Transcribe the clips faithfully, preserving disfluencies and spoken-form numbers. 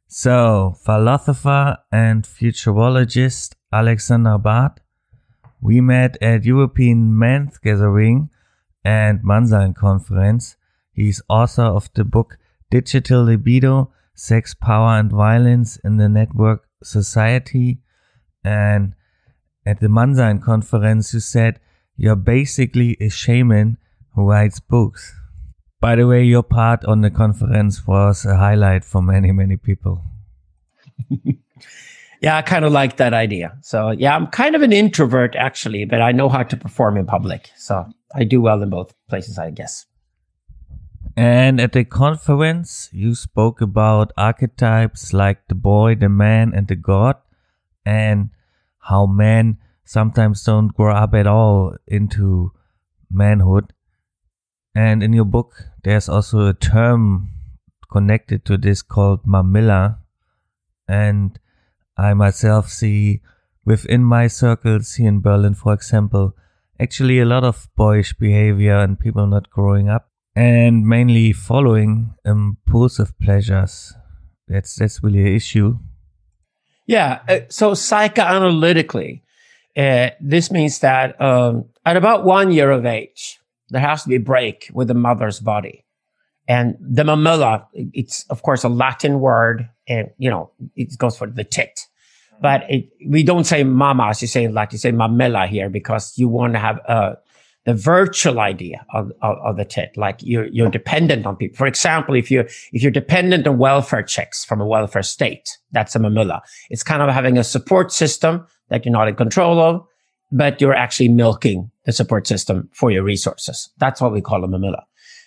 So, philosopher and futurologist Alexander Barth, we met at European Men's Gathering and Mannsein Conference. He's author of the book Digital Libido, Sex, Power and Violence in the Network Society. And at the Mannsein Conference, you said you're basically a shaman who writes books. By the way, your part on the conference was a highlight for many, many people. Yeah, I kind of like that idea. So yeah, I'm kind of an introvert actually, but I know how to perform in public. So I do well in both places, I guess. And at the conference, you spoke about archetypes like the boy, the man, and the god, and how men sometimes don't grow up at all into manhood. And in your book, there's also a term connected to this called mamilla. And I myself see within my circles here in Berlin, for example, actually a lot of boyish behavior and people not growing up and mainly following impulsive pleasures. That's, that's really an issue. Yeah. Uh, so psychoanalytically, uh, this means that um, at about one year of age, there has to be a break with the mother's body. And the mamilla, it's of course a Latin word, and you know, it goes for the tit. But it, we don't say mama, as you say in Latin, you say mamilla here because you want to have uh, the virtual idea of, of, of the tit, like you're, you're dependent on people. For example, if you're, if you're dependent on welfare checks from a welfare state, that's a mamilla. It's kind of having a support system that you're not in control of, but you're actually milking the support system for your resources. That's what we call a mamilla.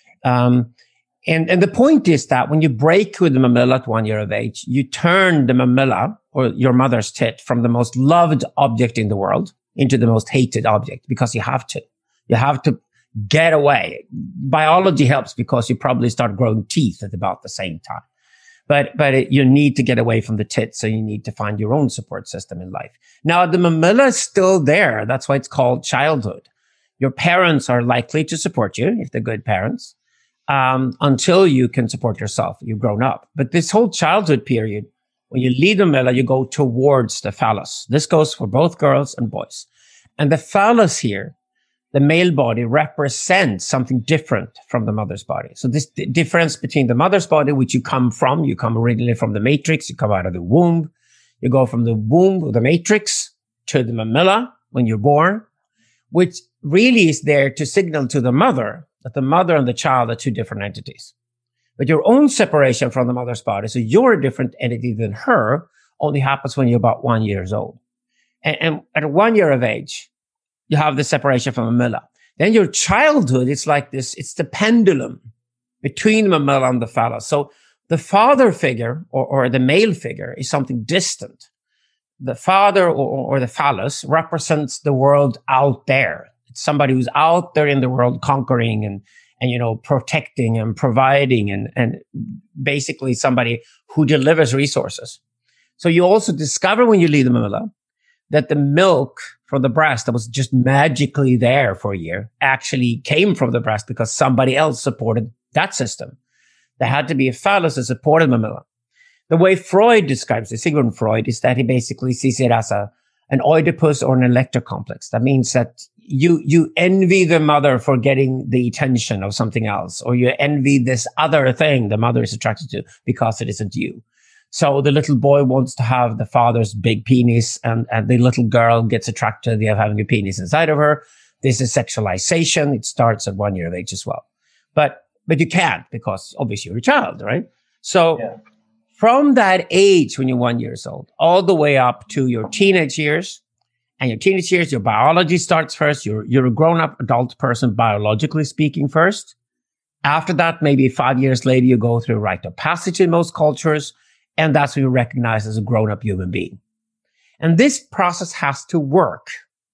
Um, and, and the point is that when you break with the mamilla at one year of age, you turn the mamilla or your mother's tit from the most loved object in the world into the most hated object because you have to. You have to get away. Biology helps because you probably start growing teeth at about the same time. But, but it, you need to get away from the tit, so you need to find your own support system in life. Now, the mamilla is still there. That's why it's called childhood. Your parents are likely to support you, if they're good parents, um, until you can support yourself. You've grown up. But this whole childhood period, when you leave the mamilla, you go towards the phallus. This goes for both girls and boys. And the phallus here, the male body, represents something different from the mother's body. So this d- difference between the mother's body, which you come from, you come originally from the matrix, you come out of the womb. You go from the womb of the matrix to the mamilla when you're born, which really is there to signal to the mother that the mother and the child are two different entities. But your own separation from the mother's body, so you're a different entity than her, only happens when you're about one years old. And, and at one year of age, you have the separation from the mamilla. Then your childhood, it's like this, it's the pendulum between the mamilla and the phallus. So the father figure or, or the male figure is something distant. The father or, or the phallus represents the world out there. It's somebody who's out there in the world conquering and, and, you know, protecting and providing and, and basically somebody who delivers resources. So you also discover when you leave the mamilla that the milk from the breast that was just magically there for a year actually came from the breast because somebody else supported that system. There had to be a phallus that supported mamilla. The way Freud describes it, Sigmund Freud, is that he basically sees it as a an Oedipus or an Electra complex. That means that you you envy the mother for getting the attention of something else, or you envy this other thing the mother is attracted to because it isn't you. So the little boy wants to have the father's big penis, and, and the little girl gets attracted to the idea of having a penis inside of her. This is sexualization. It starts at one year of age as well. But but you can't because obviously you're a child, right? So yeah. From that age when you're one years old, all the way up to your teenage years, and your teenage years, your biology starts first. You're you're a grown-up adult person, biologically speaking first. After that, maybe five years later, you go through a rite of passage in most cultures. And that's what you recognize as a grown-up human being. And this process has to work.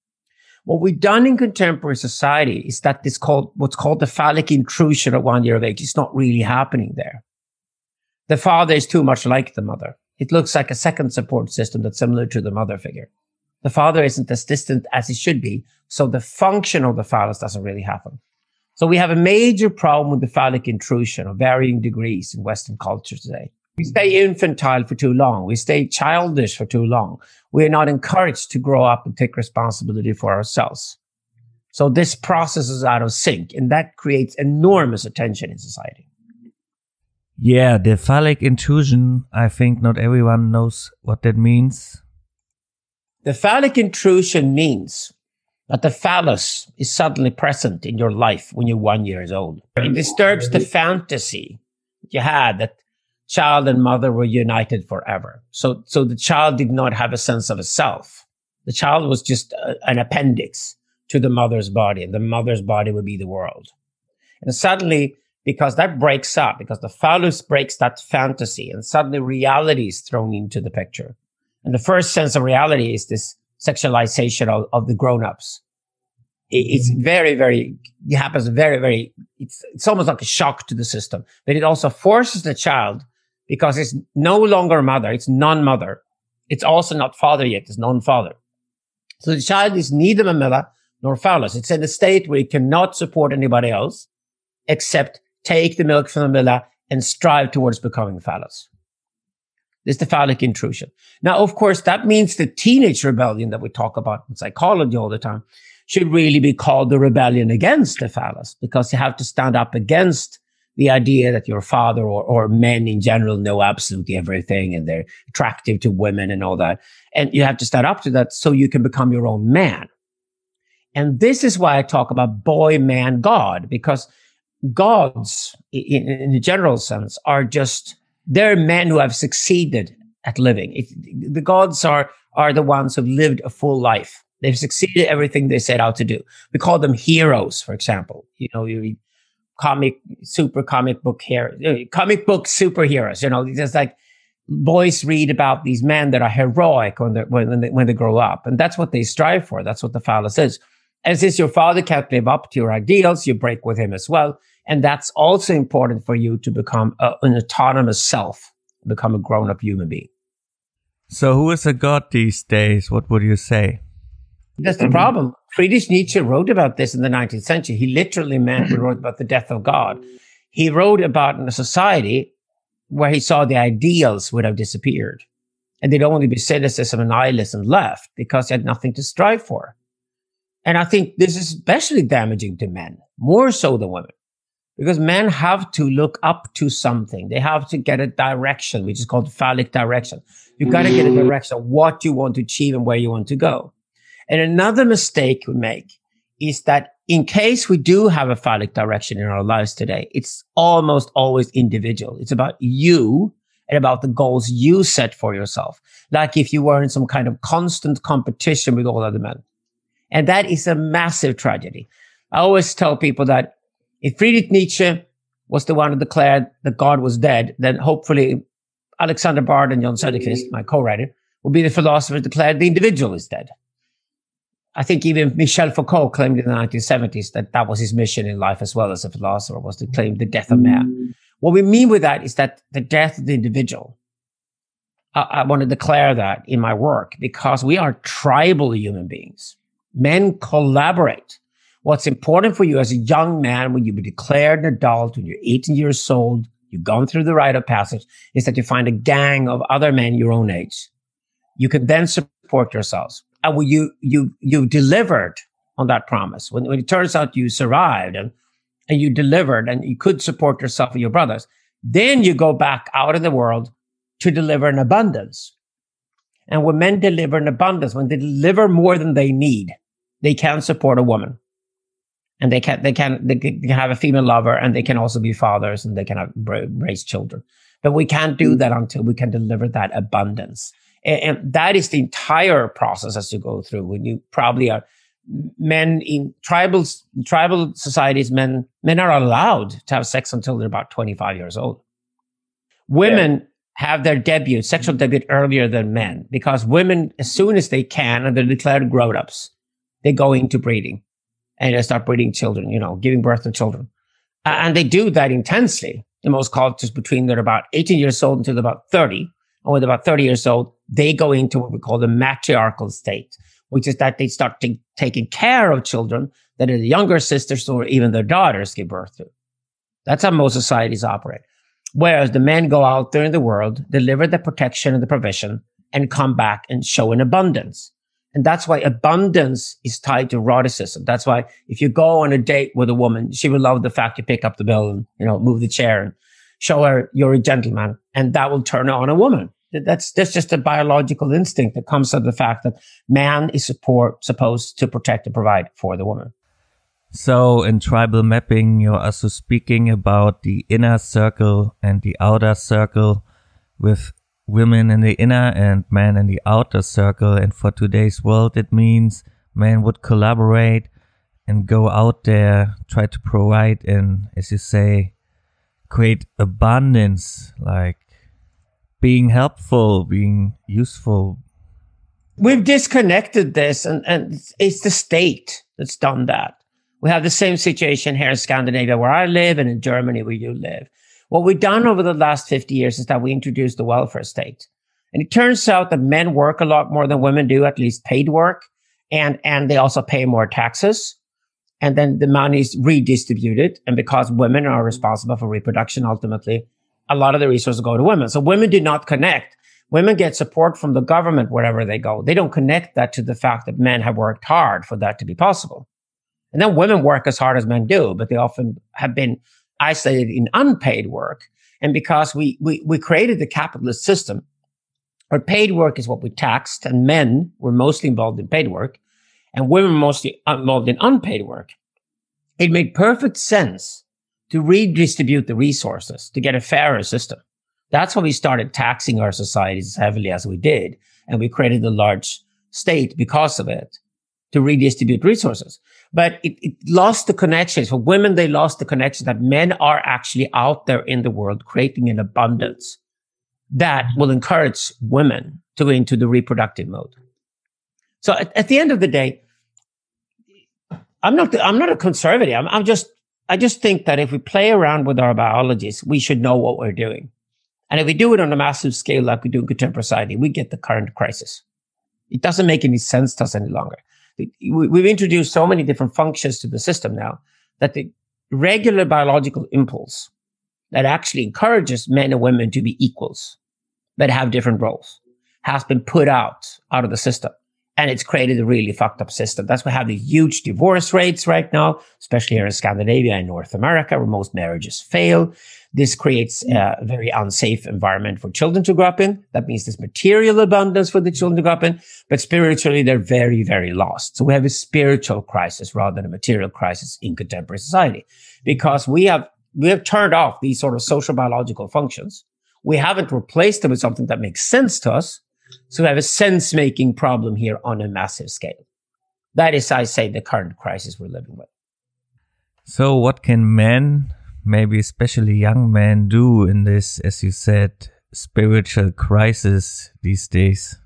What we've done in contemporary society is that this called what's called the phallic intrusion at one year of age is not really happening there. The father is too much like the mother. It looks like a second support system that's similar to the mother figure. The father isn't as distant as he should be, so the function of the phallus doesn't really happen. So we have a major problem with the phallic intrusion of varying degrees in Western culture today. We stay infantile for too long. We stay childish for too long. We are not encouraged to grow up and take responsibility for ourselves. So this process is out of sync, and that creates enormous attention in society. Yeah, the phallic intrusion, I think not everyone knows what that means. The phallic intrusion means that the phallus is suddenly present in your life when you're one years old. It disturbs the fantasy that you had that child and mother were united forever. So, so the child did not have a sense of a self. The child was just a, an appendix to the mother's body, and the mother's body would be the world. And suddenly, because that breaks up, because the phallus breaks that fantasy, and suddenly reality is thrown into the picture. And the first sense of reality is this sexualization of, of the grown-ups. It, it's very, very, it happens very, very, it's, it's almost like a shock to the system. But it also forces the child, because it's no longer mother, it's non-mother. It's also not father yet, it's non-father. So the child is neither mamilla nor phallus. It's in a state where it cannot support anybody else except take the milk from the mamilla and strive towards becoming phallus. This is the phallic intrusion. Now, of course, that means the teenage rebellion that we talk about in psychology all the time should really be called the rebellion against the phallus, because you have to stand up against the idea that your father or, or men in general know absolutely everything and they're attractive to women and all that. And you have to stand up to that so you can become your own man. And this is why I talk about boy, man, God, because gods, in, in the general sense, are just, they're men who have succeeded at living. It, the gods are, are the ones who've lived a full life. They've succeeded everything they set out to do. We call them heroes, for example. You know, you read comic, super comic book heroes, comic book superheroes. You know, just like boys read about these men that are heroic when, when, they, when they grow up. And that's what they strive for. That's what the phallus is. And since your father can't live up to your ideals, you break with him as well. And that's also important for you to become a, an autonomous self, become a grown-up human being. So who is a god these days? What would you say? That's the problem. Friedrich Nietzsche wrote about this in the nineteenth century. He literally meant, he wrote about the death of God. He wrote about a society where he saw the ideals would have disappeared. And there'd only be cynicism and nihilism left because he had nothing to strive for. And I think this is especially damaging to men, more so than women. Because men have to look up to something. They have to get a direction, which is called phallic direction. You've got to get a direction of what you want to achieve and where you want to go. And another mistake we make is that in case we do have a phallic direction in our lives today, it's almost always individual. It's about you and about the goals you set for yourself. Like if you were in some kind of constant competition with all other men. And that is a massive tragedy. I always tell people that if Friedrich Nietzsche was the one who declared that God was dead, then hopefully Alexander Bard and Jon Söderqvist, my co-writer, will be the philosophers who declared the individual is dead. I think even Michel Foucault claimed in the nineteen seventies that that was his mission in life as well as a philosopher, was to claim the death of man. What we mean with that is that the death of the individual. I, I want to declare that in my work because we are tribal human beings. Men collaborate. What's important for you as a young man when you be declared an adult, when you're eighteen years old, you've gone through the rite of passage, is that you find a gang of other men your own age. You can then support yourselves. And when you, you, you delivered on that promise, when, when it turns out you survived and, and you delivered and you could support yourself and your brothers, then you go back out in the world to deliver an abundance. And when men deliver an abundance, when they deliver more than they need, they can support a woman. And they can, they can, they can have a female lover, and they can also be fathers, and they can have, raise children. But we can't do that until we can deliver that abundance. And, and that is the entire process as you go through. When you probably are men in tribal, tribal societies, men, men are allowed to have sex until they're about twenty-five years old. Women yeah. have their debut, sexual debut earlier than men, because women, as soon as they can, and they're declared grown-ups, they go into breeding. And they start breeding children, you know, giving birth to children. Uh, and they do that intensely in most cultures between they're about eighteen years old until about thirty. And when they're about thirty years old, they go into what we call the matriarchal state, which is that they start t- taking care of children that their younger sisters or even their daughters give birth to. That's how most societies operate. Whereas the men go out there in the world, deliver the protection and the provision, and come back and show an abundance. And that's why abundance is tied to eroticism. That's why if you go on a date with a woman, she will love the fact you pick up the bill and, you know, move the chair and show her you're a gentleman, and that will turn on a woman. That's, that's just a biological instinct that comes from the fact that man is support, supposed to protect and provide for the woman. So in tribal mapping, you're also speaking about the inner circle and the outer circle, with women in the inner and men in the outer circle. And for today's world, it means men would collaborate and go out there, try to provide and, as you say, create abundance, like being helpful, being useful. We've disconnected this, and, and it's the state that's done that. We have the same situation here in Scandinavia where I live, and in Germany where you live. What we've done over the last fifty years is that we introduced the welfare state. And it turns out that men work a lot more than women do, at least paid work. And, and they also pay more taxes. And then the money is redistributed. And because women are responsible for reproduction, ultimately, a lot of the resources go to women. So women do not connect. Women get support from the government wherever they go. They don't connect that to the fact that men have worked hard for that to be possible. And then women work as hard as men do, but they often have been isolated in unpaid work. And because we, we, we created the capitalist system, where paid work is what we taxed, and men were mostly involved in paid work, and women were mostly involved in unpaid work, it made perfect sense to redistribute the resources to get a fairer system. That's why we started taxing our societies as heavily as we did. And we created a large state because of it, to redistribute resources. But it, it lost the connections. For women, they lost the connection that men are actually out there in the world creating an abundance that will encourage women to go into the reproductive mode. So at, at the end of the day, I'm not, the, I'm not a conservative. I'm, I'm just, I just think that if we play around with our biologies, we should know what we're doing. And if we do it on a massive scale like we do in contemporary society, we get the current crisis. It doesn't make any sense to us any longer. We've introduced so many different functions to the system now that the regular biological impulse that actually encourages men and women to be equals, that have different roles, has been put out, out of the system. And it's created a really fucked up system. That's why we have the huge divorce rates right now, especially here in Scandinavia and North America, where most marriages fail. This creates a very unsafe environment for children to grow up in. That means there's material abundance for the children to grow up in, but spiritually, they're very, very lost. So we have a spiritual crisis rather than a material crisis in contemporary society, because we have, we have turned off these sort of social biological functions. We haven't replaced them with something that makes sense to us. So we have a sense-making problem here on a massive scale. That is, I say, the current crisis we're living with. So what can men, maybe especially young men, do in this, as you said, spiritual crisis these days?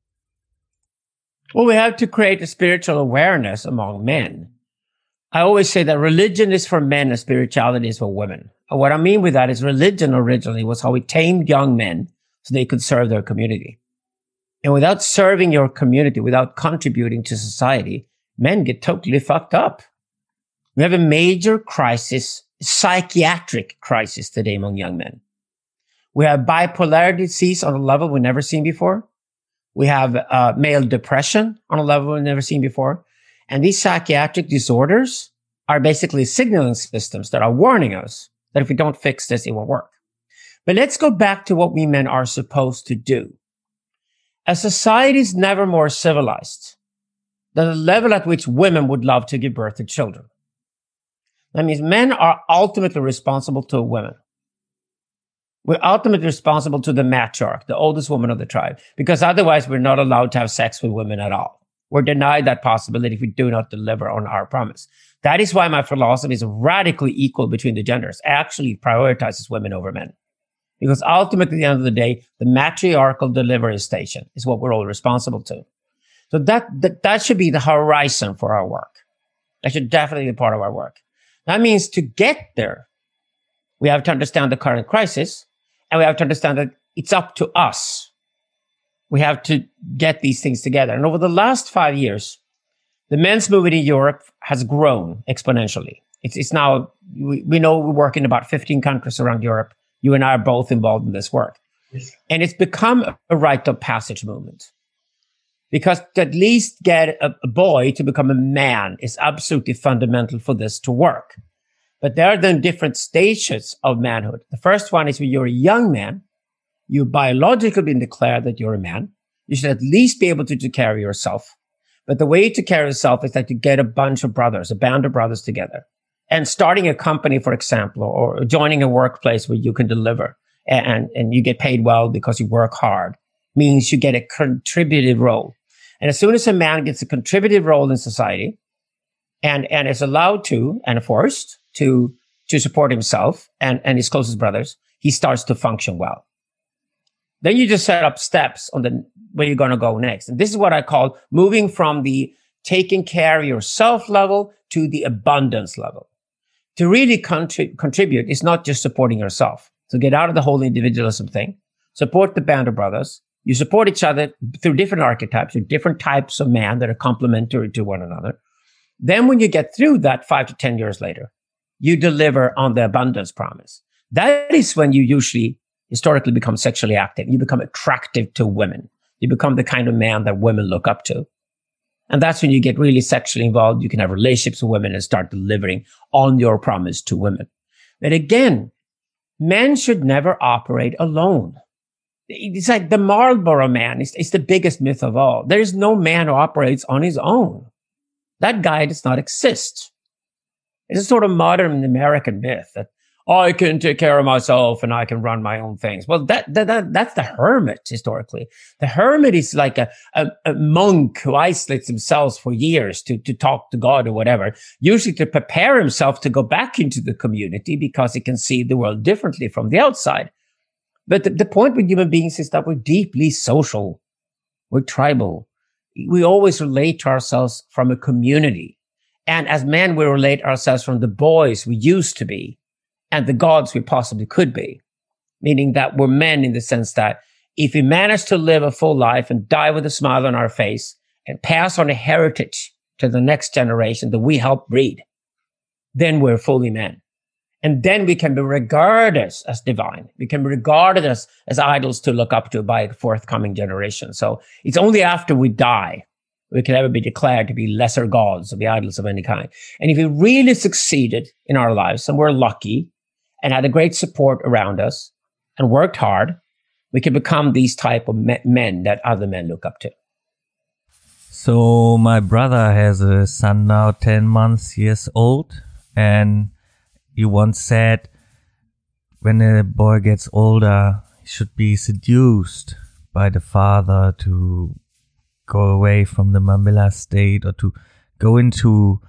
Well, we have to create a spiritual awareness among men. I always say that religion is for men and spirituality is for women. And what I mean with that is religion originally was how we tamed young men so they could serve their community. And without serving your community, without contributing to society, men get totally fucked up. We have a major crisis, psychiatric crisis today among young men. We have bipolar disease on a level we've never seen before. We have uh, male depression on a level we've never seen before. And these psychiatric disorders are basically signaling systems that are warning us that if we don't fix this, it won't work. But let's go back to what we men are supposed to do. A society is never more civilized than the level at which women would love to give birth to children. That means men are ultimately responsible to women. We're ultimately responsible to the matriarch, the oldest woman of the tribe, because otherwise we're not allowed to have sex with women at all. We're denied that possibility if we do not deliver on our promise. That is why my philosophy is radically equal between the genders. It actually prioritizes women over men. Because ultimately, at the end of the day, the matriarchal delivery station is what we're all responsible to. So that, that, that should be the horizon for our work. That should definitely be part of our work. That means to get there, we have to understand the current crisis, and we have to understand that it's up to us. We have to get these things together. And over the last five years, the men's movement in Europe has grown exponentially. It's, it's now, we, we know we work in about fifteen countries around Europe. You and I are both involved in this work. Yes. And it's become a rite of passage movement. Because to at least get a, a boy to become a man is absolutely fundamental for this to work. But there are then different stages of manhood. The first one is when you're a young man, you've biologically been declared that you're a man. You should at least be able to take care of yourself. But the way to care of yourself is that you get a bunch of brothers, a band of brothers together. And starting a company, for example, or joining a workplace where you can deliver and, and you get paid well because you work hard means you get a contributive role. And as soon as a man gets a contributive role in society and, and is allowed to and forced to, to support himself and, and his closest brothers, he starts to function well. Then you just set up steps on the where you're going to go next. And this is what I call moving from the taking care of yourself level to the abundance level. To really contri- contribute is not just supporting yourself. So get out of the whole individualism thing. Support the band of brothers. You support each other through different archetypes, or different types of man that are complementary to one another. Then when you get through that five to ten years later, you deliver on the abundance promise. That is when you usually historically become sexually active. You become attractive to women. You become the kind of man that women look up to. And that's when you get really sexually involved. You can have relationships with women and start delivering on your promise to women. But again, men should never operate alone. It's like the Marlboro man is, is the biggest myth of all. There is no man who operates on his own. That guy does not exist. It's a sort of modern American myth that I can take care of myself and I can run my own things. Well, that, that, that that's the hermit historically. The hermit is like a, a, a monk who isolates himself for years to, to talk to God or whatever, usually to prepare himself to go back into the community because he can see the world differently from the outside. But the, the point with human beings is that we're deeply social. We're tribal. We always relate to ourselves from a community. And as men, we relate ourselves from the boys we used to be and the gods we possibly could be. Meaning that we're men in the sense that if we manage to live a full life and die with a smile on our face and pass on a heritage to the next generation that we help breed, then we're fully men. And then we can be regarded as divine. We can be regarded as, as idols to look up to by a forthcoming generation. So it's only after we die we can ever be declared to be lesser gods or be idols of any kind. And if we really succeeded in our lives and we're lucky and had a great support around us and worked hard, we can become these type of men that other men look up to. So my brother has a son now, ten months years old, and you once said when a boy gets older, he should be seduced by the father to go away from the Mamilla state or to go into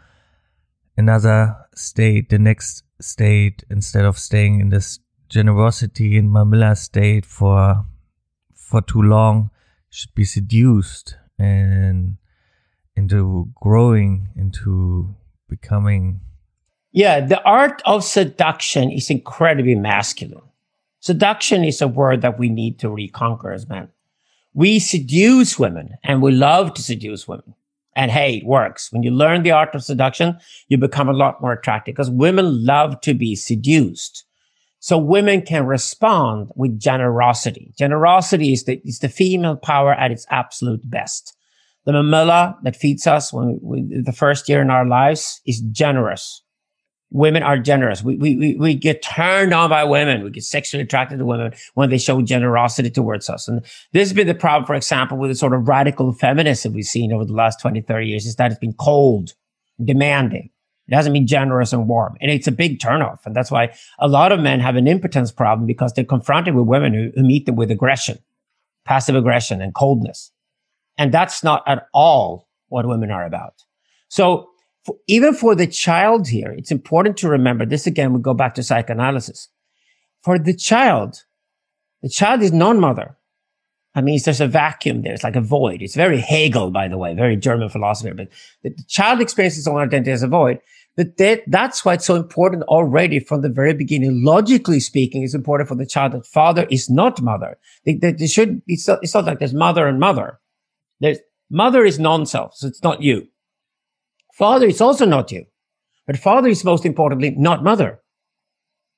another state, the next state, instead of staying in this generosity in Mamilla state for for too long. Should be seduced and into growing, into becoming. Yeah, the art of seduction is incredibly masculine. Seduction is a word that we need to reconquer as men. We seduce women and we love to seduce women. And hey, it works. When you learn the art of seduction, you become a lot more attractive because women love to be seduced. So women can respond with generosity. Generosity is the, is the female power at its absolute best. The mamilla that feeds us when we, the first year in our lives is generous. Women are generous. We, we, we get turned on by women. We get sexually attracted to women when they show generosity towards us. And this has been the problem, for example, with the sort of radical feminism we've seen over the last twenty, thirty years, is that it's been cold, demanding. It hasn't been generous and warm. And it's a big turnoff. And that's why a lot of men have an impotence problem because they're confronted with women who, who meet them with aggression, passive aggression and coldness. And that's not at all what women are about. So For, even for the child here, it's important to remember this. Again, we go back to psychoanalysis. For the child, the child is non-mother. I mean, there's a vacuum there. It's like a void. It's very Hegel, by the way, very German philosopher. But the child experiences its own identity as a void. But that, that's why it's so important already from the very beginning. Logically speaking, it's important for the child that father is not mother. They, they, they should. It's not, it's not like there's mother and mother. There's mother is non-self, so it's not you. Father is also not you. But father is most importantly not mother.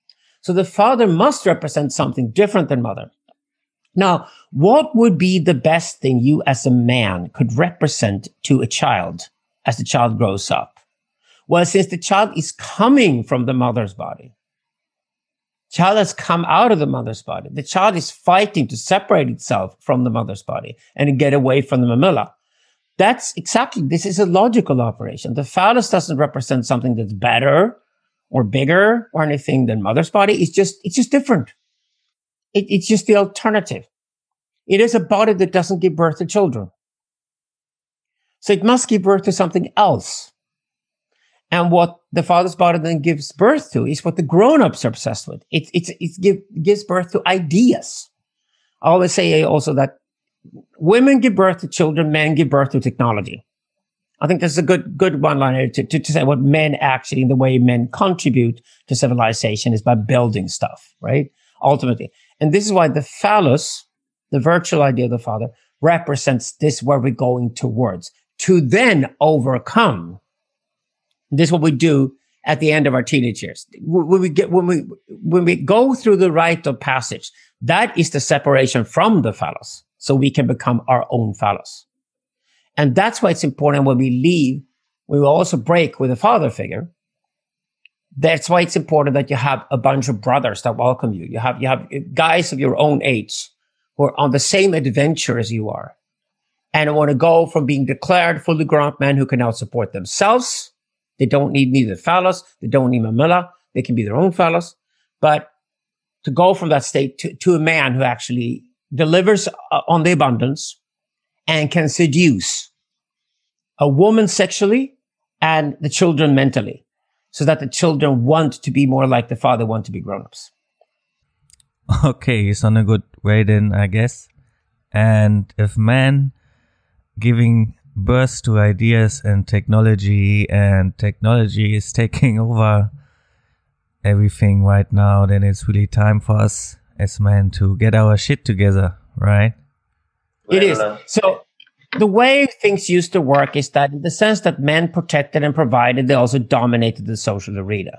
So the father must represent something different than mother. Now, what would be the best thing you as a man could represent to a child as the child grows up? Well, since the child is coming from the mother's body, child has come out of the mother's body. The child is fighting to separate itself from the mother's body and get away from the mamilla. That's exactly, this is a logical operation. The phallus doesn't represent something that's better or bigger or anything than mother's body. It's just, it's just different. It, it's just the alternative. It is a body that doesn't give birth to children. So it must give birth to something else. And what the father's body then gives birth to is what the grown-ups are obsessed with. It, it's, it give, gives birth to ideas. I always say also that women give birth to children, men give birth to technology. I think that's a good, good one-liner to, to, to say what men actually, the way men contribute to civilization is by building stuff, right? Ultimately. And this is why the phallus, the virtual idea of the father, represents this where we're going towards, to then overcome. This is what we do at the end of our teenage years. When we get, when we, when we go through the rite of passage, that is the separation from the phallus, so we can become our own phallus. And that's why it's important when we leave, we will also break with a father figure. That's why it's important that you have a bunch of brothers that welcome you. You have, you have guys of your own age who are on the same adventure as you are and want to go from being declared fully grown-up men who can now support themselves. They don't need neither phallus. They don't need mamilla. They can be their own phallus. But to go from that state to, to a man who actually delivers uh, on the abundance and can seduce a woman sexually and the children mentally, so that the children want to be more like the father, want to be grown-ups. Okay, it's on a good way then, I guess. And if man giving birth to ideas and technology, and technology is taking over everything right now, then it's really time for us as men to get our shit together, right? It is. So the way things used to work is that in the sense that men protected and provided, they also dominated the social arena.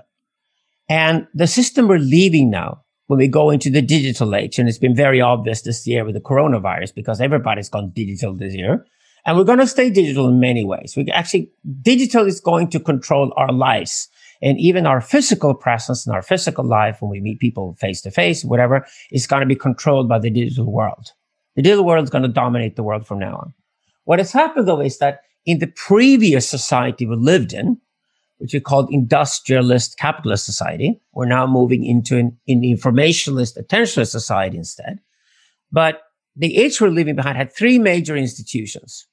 And the system we're leaving now, when we go into the digital age, and it's been very obvious this year with the coronavirus, because everybody's gone digital this year, and we're going to stay digital in many ways. We actually, digital is going to control our lives, and even our physical presence and our physical life when we meet people face to face, whatever, is going to be controlled by the digital world. The digital world is going to dominate the world from now on. What has happened, though, is that in the previous society we lived in, which we called industrialist capitalist society, we're now moving into an, an informationalist, attentionalist society instead. But the age we're leaving behind had three major institutions.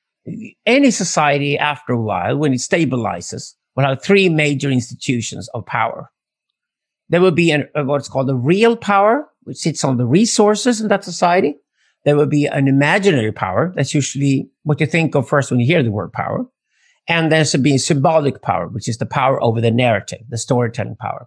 Any society, after a while, when it stabilizes, will have three major institutions of power. There will be an, what's called a real power, which sits on the resources in that society. There will be an imaginary power. That's usually what you think of first when you hear the word power. And there's be symbolic power, which is the power over the narrative, the storytelling power.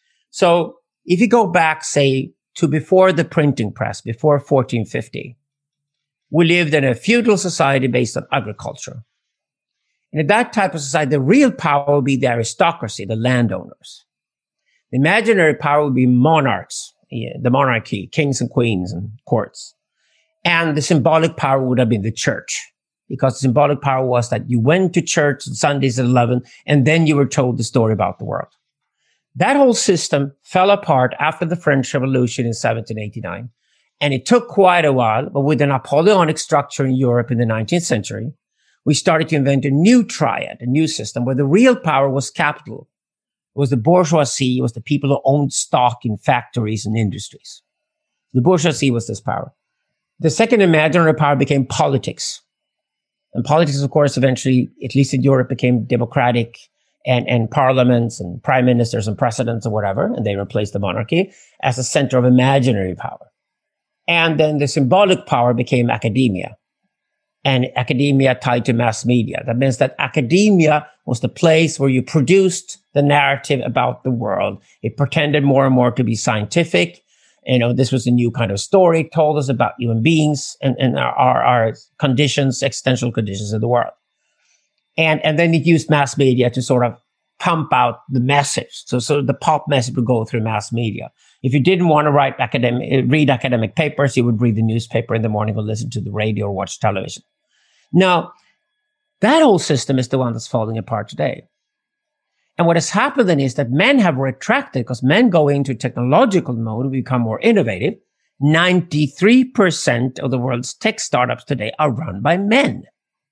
So if you go back, say, to before the printing press, before fourteen fifty, we lived in a feudal society based on agriculture. And in that type of society, the real power would be the aristocracy, the landowners. The imaginary power would be monarchs, yeah, the monarchy, kings and queens and courts. And the symbolic power would have been the church, because the symbolic power was that you went to church on Sundays at eleven, and then you were told the story about the world. That whole system fell apart after the French Revolution in seventeen eighty-nine. And it took quite a while, but with the Napoleonic structure in Europe in the nineteenth century, we started to invent a new triad, a new system where the real power was capital. It was the bourgeoisie, it was the people who owned stock in factories and industries. The bourgeoisie was this power. The second imaginary power became politics. And politics, of course, eventually, at least in Europe, became democratic, and, and parliaments and prime ministers and presidents and whatever, and they replaced the monarchy as a center of imaginary power. And then the symbolic power became academia, and academia tied to mass media. That means that academia was the place where you produced the narrative about the world. It pretended more and more to be scientific. You know, this was a new kind of story. It told us about human beings and, and our, our, our conditions, existential conditions of the world. And, and then it used mass media to sort of pump out the message. So, so the pop message would go through mass media. If you didn't want to write academic, read academic papers, you would read the newspaper in the morning or listen to the radio or watch television. Now, that whole system is the one that's falling apart today. And what has happened then is that men have retracted because men go into technological mode and become more innovative. ninety-three percent of the world's tech startups today are run by men.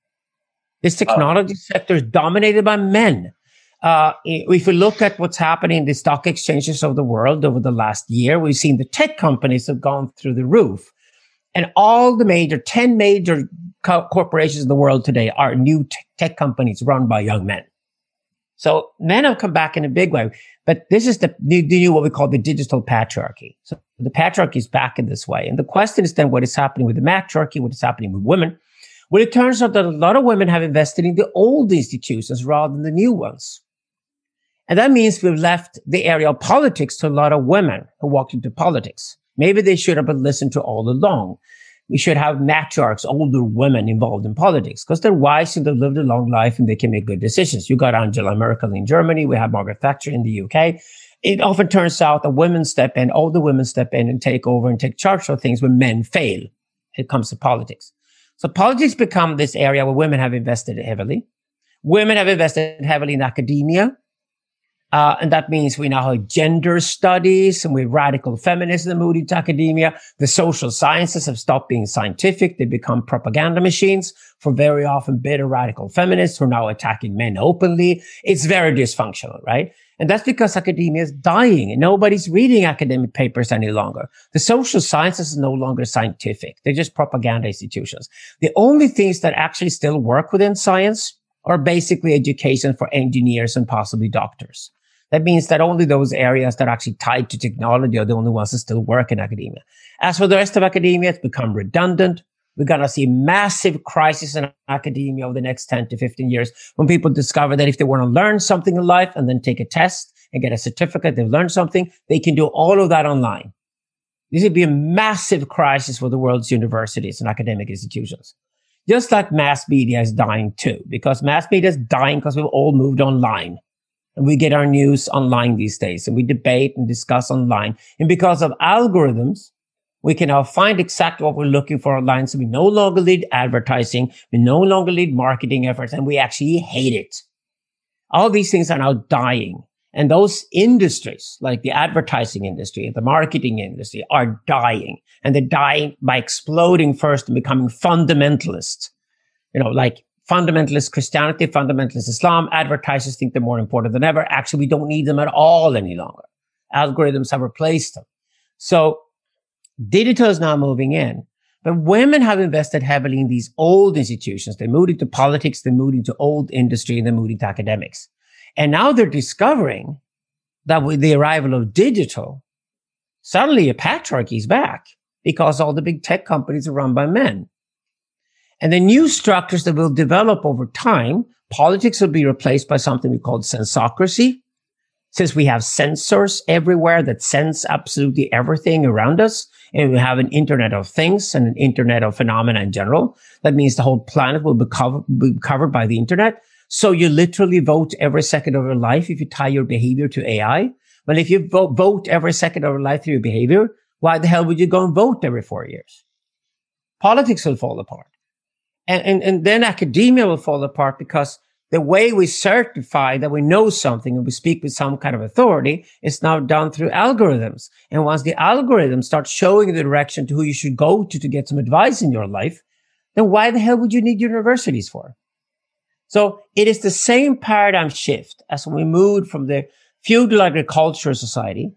This technology oh. sector is dominated by men. Uh, if we look at what's happening in the stock exchanges of the world over the last year, we've seen the tech companies have gone through the roof. And all the major, ten major co- corporations in the world today are new t- tech companies run by young men. So men have come back in a big way. But this is the new, the new what we call the digital patriarchy. So the patriarchy is back in this way. And the question is then what is happening with the matriarchy, what is happening with women? Well, it turns out that a lot of women have invested in the old institutions rather than the new ones. And that means we've left the area of politics to a lot of women who walked into politics. Maybe they should have been listened to all along. We should have matriarchs, older women involved in politics because they're wise and they've lived a long life and they can make good decisions. You got Angela Merkel in Germany. We have Margaret Thatcher in the U K. It often turns out that women step in, older women step in and take over and take charge of things when men fail. It comes to politics. So politics become this area where women have invested heavily. Women have invested heavily in academia. Uh, and that means we now have gender studies and we have radical feminism moved into academia. The social sciences have stopped being scientific. They become propaganda machines for very often bitter radical feminists who are now attacking men openly. It's very dysfunctional, right? And that's because academia is dying and nobody's reading academic papers any longer. The social sciences is no longer scientific. They're just propaganda institutions. The only things that actually still work within science are basically education for engineers and possibly doctors. That means that only those areas that are actually tied to technology are the only ones that still work in academia. As for the rest of academia, it's become redundant. We're going to see massive crisis in academia over the next ten to fifteen years when people discover that if they want to learn something in life and then take a test and get a certificate, they've learned something, they can do all of that online. This would be a massive crisis for the world's universities and academic institutions. Just like mass media is dying too, because mass media is dying because we've all moved online. And we get our news online these days and we debate and discuss online. And because of algorithms, we can now find exactly what we're looking for online. So we no longer lead advertising. We no longer lead marketing efforts and we actually hate it. All these things are now dying. And those industries, like the advertising industry, the marketing industry, are dying. And they're dying by exploding first and becoming fundamentalist. You know, like fundamentalist Christianity, fundamentalist Islam. Advertisers think they're more important than ever. Actually, we don't need them at all any longer. Algorithms have replaced them. So digital is now moving in. But women have invested heavily in these old institutions. They moved into politics, they moved into old industry, and they moved into academics. And now they're discovering that with the arrival of digital, suddenly a patriarchy is back because all the big tech companies are run by men. And the new structures that will develop over time, politics will be replaced by something we call sensocracy. Since we have sensors everywhere that sense absolutely everything around us, and we have an internet of things and an internet of phenomena in general, that means the whole planet will be, cover- be covered by the internet. So you literally vote every second of your life if you tie your behavior to A I. Well, if you vote, vote every second of your life through your behavior, why the hell would you go and vote every four years? Politics will fall apart. And, and, and then academia will fall apart because the way we certify that we know something and we speak with some kind of authority is now done through algorithms. And once the algorithms start showing the direction to who you should go to to get some advice in your life, then why the hell would you need universities for? So it is the same paradigm shift as when we moved from the feudal agricultural society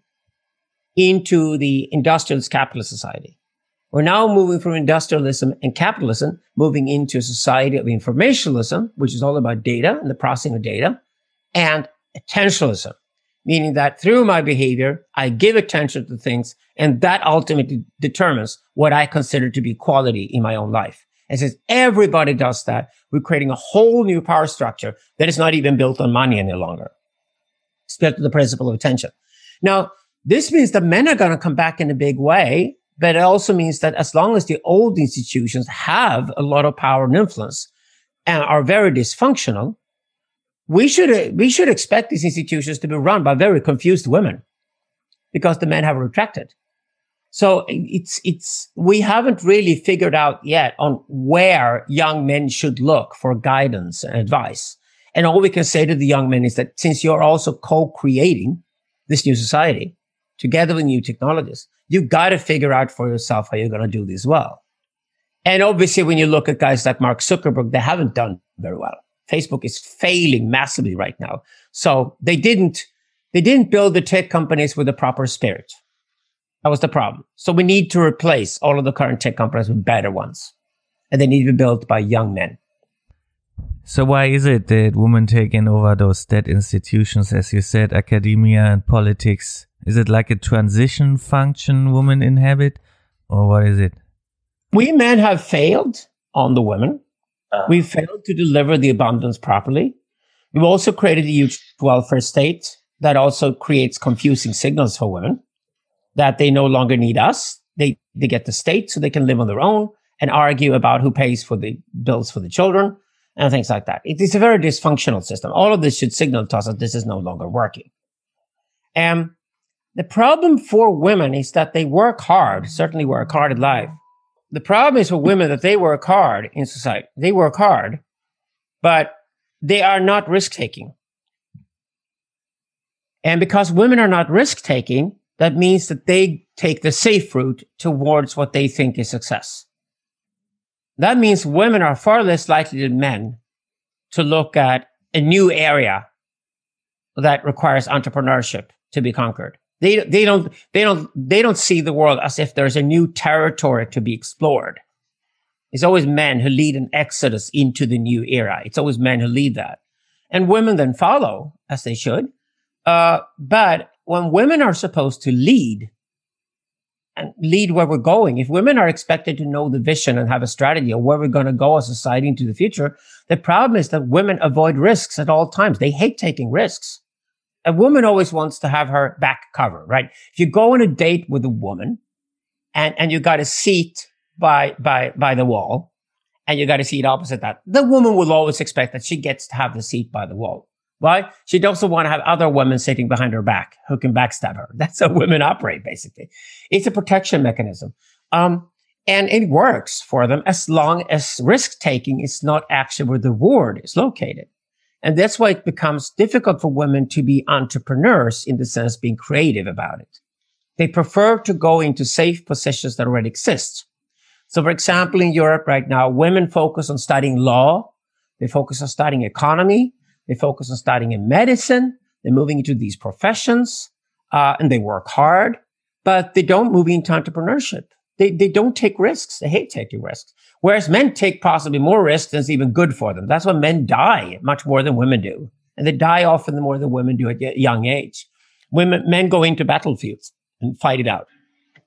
into the industrialist capitalist society. We're now moving from industrialism and capitalism, moving into a society of informationalism, which is all about data and the processing of data, and attentionalism, meaning that through my behavior, I give attention to things, and that ultimately determines what I consider to be quality in my own life. And since everybody does that, we're creating a whole new power structure that is not even built on money any longer. It's built on the principle of attention. Now, this means that men are going to come back in a big way. But it also means that as long as the old institutions have a lot of power and influence and are very dysfunctional, we should we should expect these institutions to be run by very confused women because the men have retracted. So it's it's we haven't really figured out yet on where young men should look for guidance and advice. And all we can say to the young men is that since you're also co-creating this new society together with new technologies, you've got to figure out for yourself how you're going to do this well. And obviously, when you look at guys like Mark Zuckerberg, they haven't done very well. Facebook is failing massively right now. So they didn't, they didn't build the tech companies with the proper spirit. That was the problem. So we need to replace all of the current tech companies with better ones. And they need to be built by young men. So why is it that women taking over those state institutions, as you said, academia and politics? Is it like a transition function women inhabit? Or what is it? We men have failed on the women. Uh, we failed to deliver the abundance properly. We've also created a huge welfare state that also creates confusing signals for women that they no longer need us. They they get the state so they can live on their own and argue about who pays for the bills for the children and things like that. It is a very dysfunctional system. All of this should signal to us that this is no longer working. And the problem for women is that they work hard, certainly work hard in life. The problem is for women that they work hard in society. They work hard, but they are not risk-taking. And because women are not risk-taking, that means that they take the safe route towards what they think is success. That means women are far less likely than men to look at a new area that requires entrepreneurship to be conquered. They, they don't, they don't, they don't see the world as if there's a new territory to be explored. It's always men who lead an exodus into the new era. It's always men who lead that. And women then follow, as they should. Uh, but when women are supposed to lead and lead where we're going, if women are expected to know the vision and have a strategy of where we're going to go as a society into the future, the problem is that women avoid risks at all times. They hate taking risks. A woman always wants to have her back covered, right? If you go on a date with a woman and, and you got a seat by, by, by the wall and you got a seat opposite that, the woman will always expect that she gets to have the seat by the wall. Why? She doesn't want to have other women sitting behind her back who can backstab her. That's how women operate, basically. It's a protection mechanism. Um, and it works for them as long as risk-taking is not actually where the reward is located. And that's why it becomes difficult for women to be entrepreneurs in the sense of being creative about it. They prefer to go into safe positions that already exist. So, for example, in Europe right now, women focus on studying law. They focus on studying economy. They focus on studying in medicine. They're moving into these professions, uh, and they work hard, but they don't move into entrepreneurship. They, they don't take risks. They hate taking risks. Whereas men take possibly more risks than is even good for them. That's why men die much more than women do. And they die often more than women do at a young age. Women, men go into battlefields and fight it out.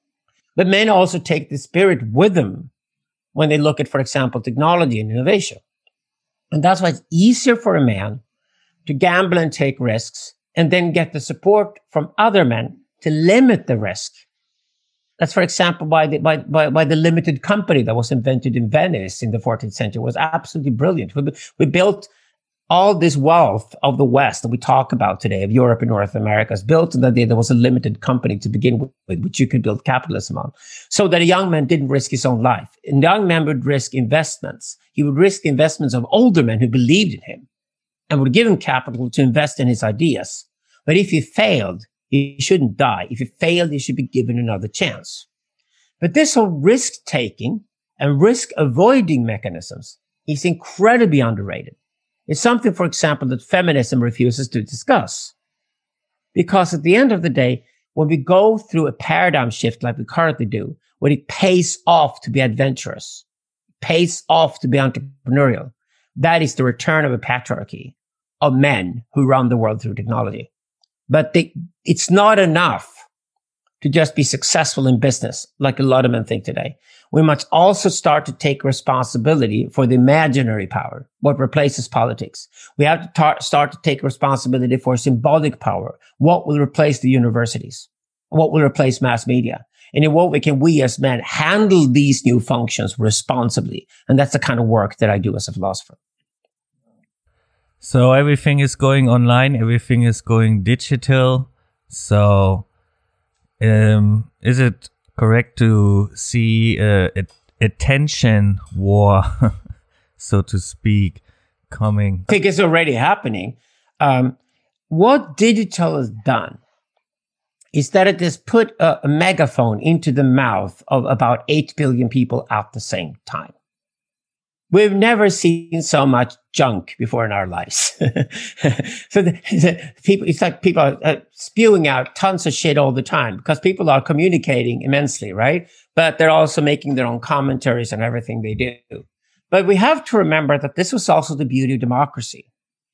But men also take the spirit with them when they look at, for example, technology and innovation. And that's why it's easier for a man to gamble and take risks and then get the support from other men to limit the risk. That's, for example, by the, by, by, by the limited company that was invented in Venice in the fourteenth century. It was absolutely brilliant. We, we built all this wealth of the West that we talk about today, of Europe and North America, is built on the idea there was a limited company to begin with, which you could build capitalism on, so that a young man didn't risk his own life. A young man would risk investments. He would risk the investments of older men who believed in him and would give him capital to invest in his ideas. But if he failed, he shouldn't die. If he failed, he should be given another chance. But this whole risk-taking and risk-avoiding mechanisms is incredibly underrated. It's something, for example, that feminism refuses to discuss. Because at the end of the day, when we go through a paradigm shift like we currently do, when it pays off to be adventurous, pays off to be entrepreneurial, that is the return of a patriarchy of men who run the world through technology. But they, it's not enough to just be successful in business, like a lot of men think today. We must also start to take responsibility for the imaginary power, what replaces politics. We have to tar- start to take responsibility for symbolic power, what will replace the universities, what will replace mass media. And in what way can we as men handle these new functions responsibly? And that's the kind of work that I do as a philosopher. So everything is going online, everything is going digital. So um, is it correct to see uh, a attention war, so to speak, coming? I think it's already happening. Um, what digital has done is that it has put a, a megaphone into the mouth of about eight billion people at the same time. We've never seen so much junk before in our lives. So the, the people, it's like people are uh, spewing out tons of shit all the time because people are communicating immensely, right? But they're also making their own commentaries on everything they do. But we have to remember that this was also the beauty of democracy.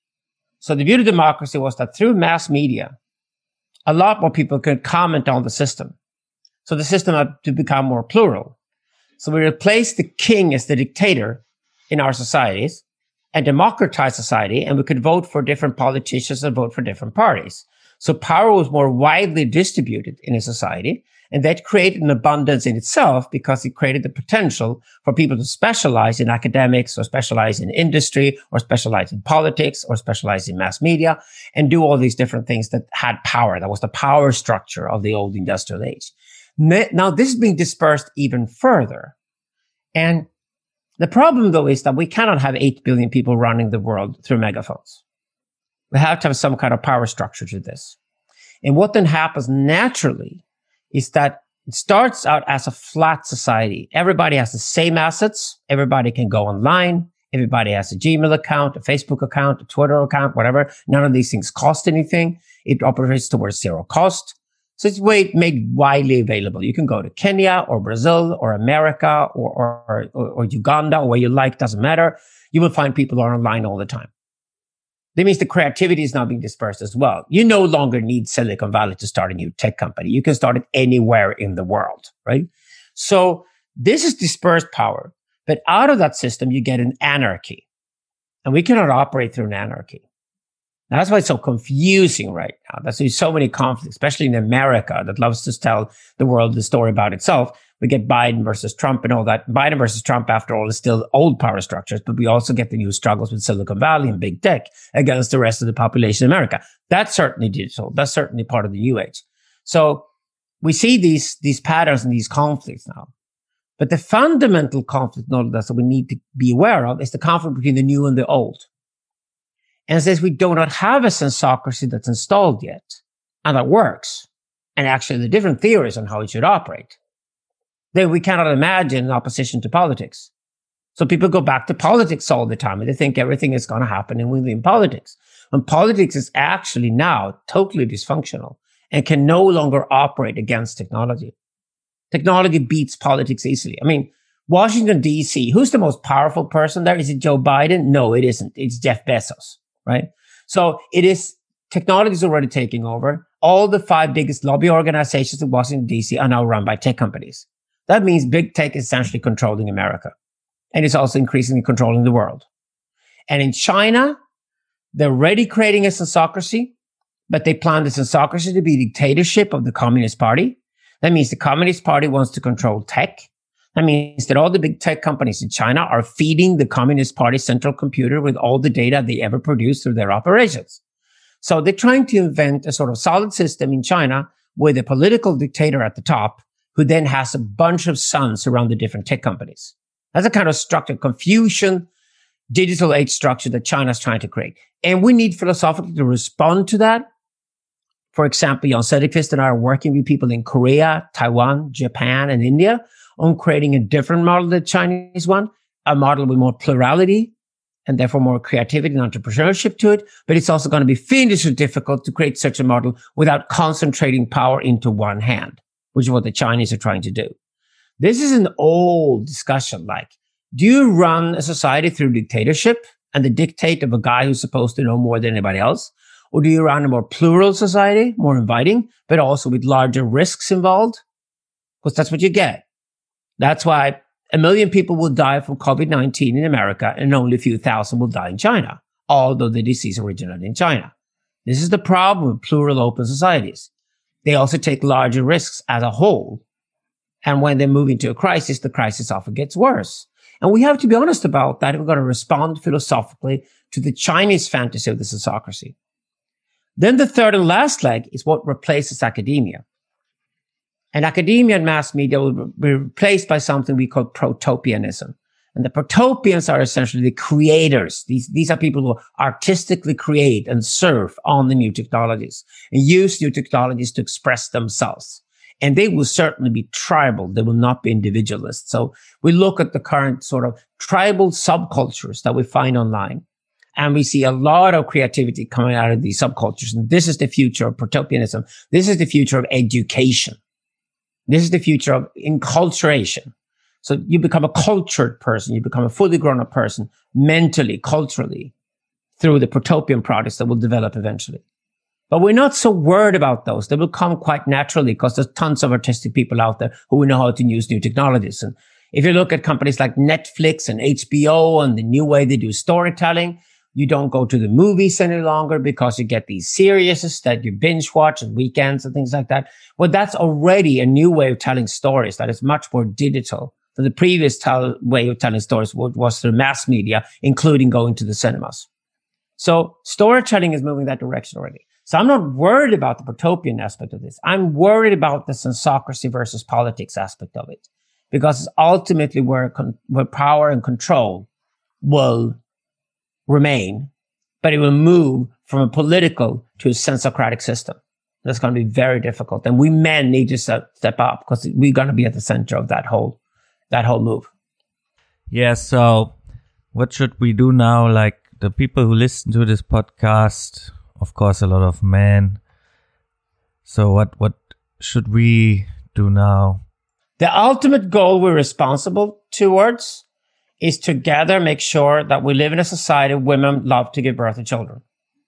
So the beauty of democracy was that through mass media, a lot more people could comment on the system. So the system had to become more plural. So we replaced the king as the dictator in our societies and democratized society, and we could vote for different politicians and vote for different parties. So power was more widely distributed in a society, and that created an abundance in itself because it created the potential for people to specialize in academics or specialize in industry or specialize in politics or specialize in mass media and do all these different things that had power. That was the power structure of the old industrial age. Now this is being dispersed even further. And the problem, though, is that we cannot have eight billion people running the world through megaphones. We have to have some kind of power structure to this. And what then happens naturally is that it starts out as a flat society. Everybody has the same assets. Everybody can go online. Everybody has a Gmail account, a Facebook account, a Twitter account, whatever. None of these things cost anything. It operates towards zero cost. So it's way, made widely available. You can go to Kenya or Brazil or America or, or, or, or Uganda or where you like, doesn't matter. You will find people are online all the time. That means the creativity is now being dispersed as well. You no longer need Silicon Valley to start a new tech company. You can start it anywhere in the world, right? So this is dispersed power. But out of that system, you get an anarchy. And we cannot operate through an anarchy. Now, that's why it's so confusing right now. That's why there's so many conflicts, especially in America, that loves to tell the world the story about itself. We get Biden versus Trump and all that. Biden versus Trump, after all, is still old power structures, but we also get the new struggles with Silicon Valley and big tech against the rest of the population in America. That's certainly digital. That's certainly part of the new age. So we see these, these patterns and these conflicts now. But the fundamental conflict that we need to be aware of is the conflict between the new and the old. And since we do not have a sensocracy that's installed yet, and that works, and actually the different theories on how it should operate, then we cannot imagine an opposition to politics. So people go back to politics all the time, and they think everything is going to happen in within politics. When politics is actually now totally dysfunctional and can no longer operate against technology. Technology beats politics easily. I mean, Washington, D C, who's the most powerful person there? Is it Joe Biden? No, it isn't. It's Jeff Bezos. Right? So it is, technology is already taking over. All the five biggest lobby organizations in Washington, D C are now run by tech companies. That means big tech is essentially controlling America. And it's also increasingly controlling the world. And in China, they're already creating a sensocracy, but they plan the sensocracy to be a dictatorship of the Communist Party. That means the Communist Party wants to control tech. That means that all the big tech companies in China are feeding the Communist Party central computer with all the data they ever produce through their operations. So they're trying to invent a sort of solid system in China with a political dictator at the top who then has a bunch of sons around the different tech companies. That's a kind of structure, Confucian, digital age structure that China's trying to create. And we need philosophically to respond to that. For example, Jan Söderqvist and I are working with people in Korea, Taiwan, Japan, and India on creating a different model than the Chinese one, a model with more plurality and therefore more creativity and entrepreneurship to it. But it's also going to be fiendishly difficult to create such a model without concentrating power into one hand, which is what the Chinese are trying to do. This is an old discussion. Like, do you run a society through dictatorship and the dictate of a guy who's supposed to know more than anybody else? Or do you run a more plural society, more inviting, but also with larger risks involved? Because that's what you get. That's why a million people will die from COVID nineteen in America and only a few thousand will die in China, although the disease originated in China. This is the problem with plural open societies. They also take larger risks as a whole. And when they move into a crisis, the crisis often gets worse. And we have to be honest about that if we're going to respond philosophically to the Chinese fantasy of the sensocracy. Then the third and last leg is what replaces academia. And academia and mass media will be replaced by something we call protopianism. And the protopians are essentially the creators. These, these are people who artistically create and surf on the new technologies and use new technologies to express themselves. And they will certainly be tribal. They will not be individualist. So we look at the current sort of tribal subcultures that we find online, and we see a lot of creativity coming out of these subcultures. And this is the future of protopianism. This is the future of education. This is the future of enculturation. So you become a cultured person. You become a fully grown-up person mentally, culturally, through the protopian products that will develop eventually. But we're not so worried about those. They will come quite naturally because there's tons of artistic people out there who know how to use new technologies. And if you look at companies like Netflix and H B O and the new way they do storytelling, you don't go to the movies any longer because you get these series that you binge watch on weekends and things like that. Well, that's already a new way of telling stories that is much more digital. So the previous tell, way of telling stories was through mass media, including going to the cinemas. So storytelling is moving that direction already. So I'm not worried about the protopian aspect of this. I'm worried about the sensocracy versus politics aspect of it, because it's ultimately where, con- where power and control will remain, but it will move from a political to a sensocratic system. That's going to be very difficult. And we men need to step, step up because we're going to be at the center of that whole that whole move. Yeah, so what should we do now? Like the people who listen to this podcast, of course, a lot of men. So what, what should we do now? The ultimate goal we're responsible towards is together make sure that we live in a society where women love to give birth to children.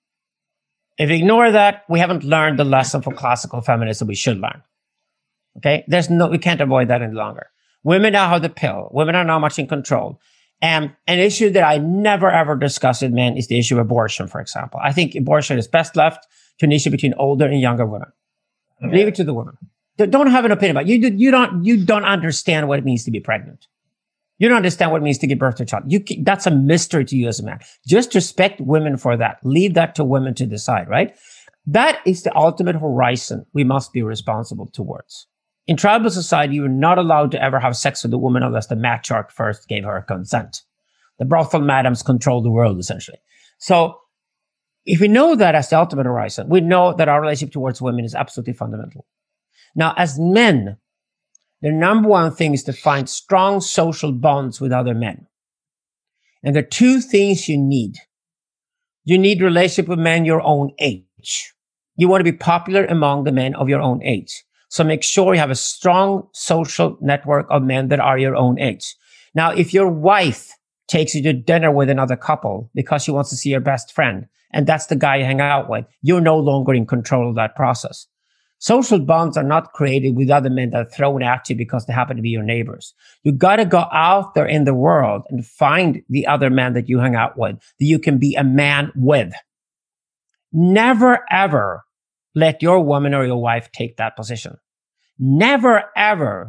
If we ignore that, we haven't learned the lesson for classical feminism we should learn. Okay? There's no, we can't avoid that any longer. Women now have the pill. Women are now much in control. And an issue that I never ever discuss with men is the issue of abortion, for example. I think abortion is best left to an issue between older and younger women. Okay. Leave it to the women. Don't have an opinion about it. You, you don't, you don't understand what it means to be pregnant. You don't understand what it means to give birth to a child. You, that's a mystery to you as a man. Just respect women for that. Leave that to women to decide, right? That is the ultimate horizon we must be responsible towards. In tribal society, you're not allowed to ever have sex with a woman unless the matriarch first gave her consent. The brothel madams control the world, essentially. So if we know that as the ultimate horizon, we know that our relationship towards women is absolutely fundamental. Now, as men, the number one thing is to find strong social bonds with other men. And there are two things you need. You need relationship with men your own age. You want to be popular among the men of your own age. So make sure you have a strong social network of men that are your own age. Now, if your wife takes you to dinner with another couple because she wants to see your best friend, and that's the guy you hang out with, you're no longer in control of that process. Social bonds are not created with other men that are thrown at you because they happen to be your neighbors. You got to go out there in the world and find the other men that you hang out with, that you can be a man with. Never, ever let your woman or your wife take that position. Never, ever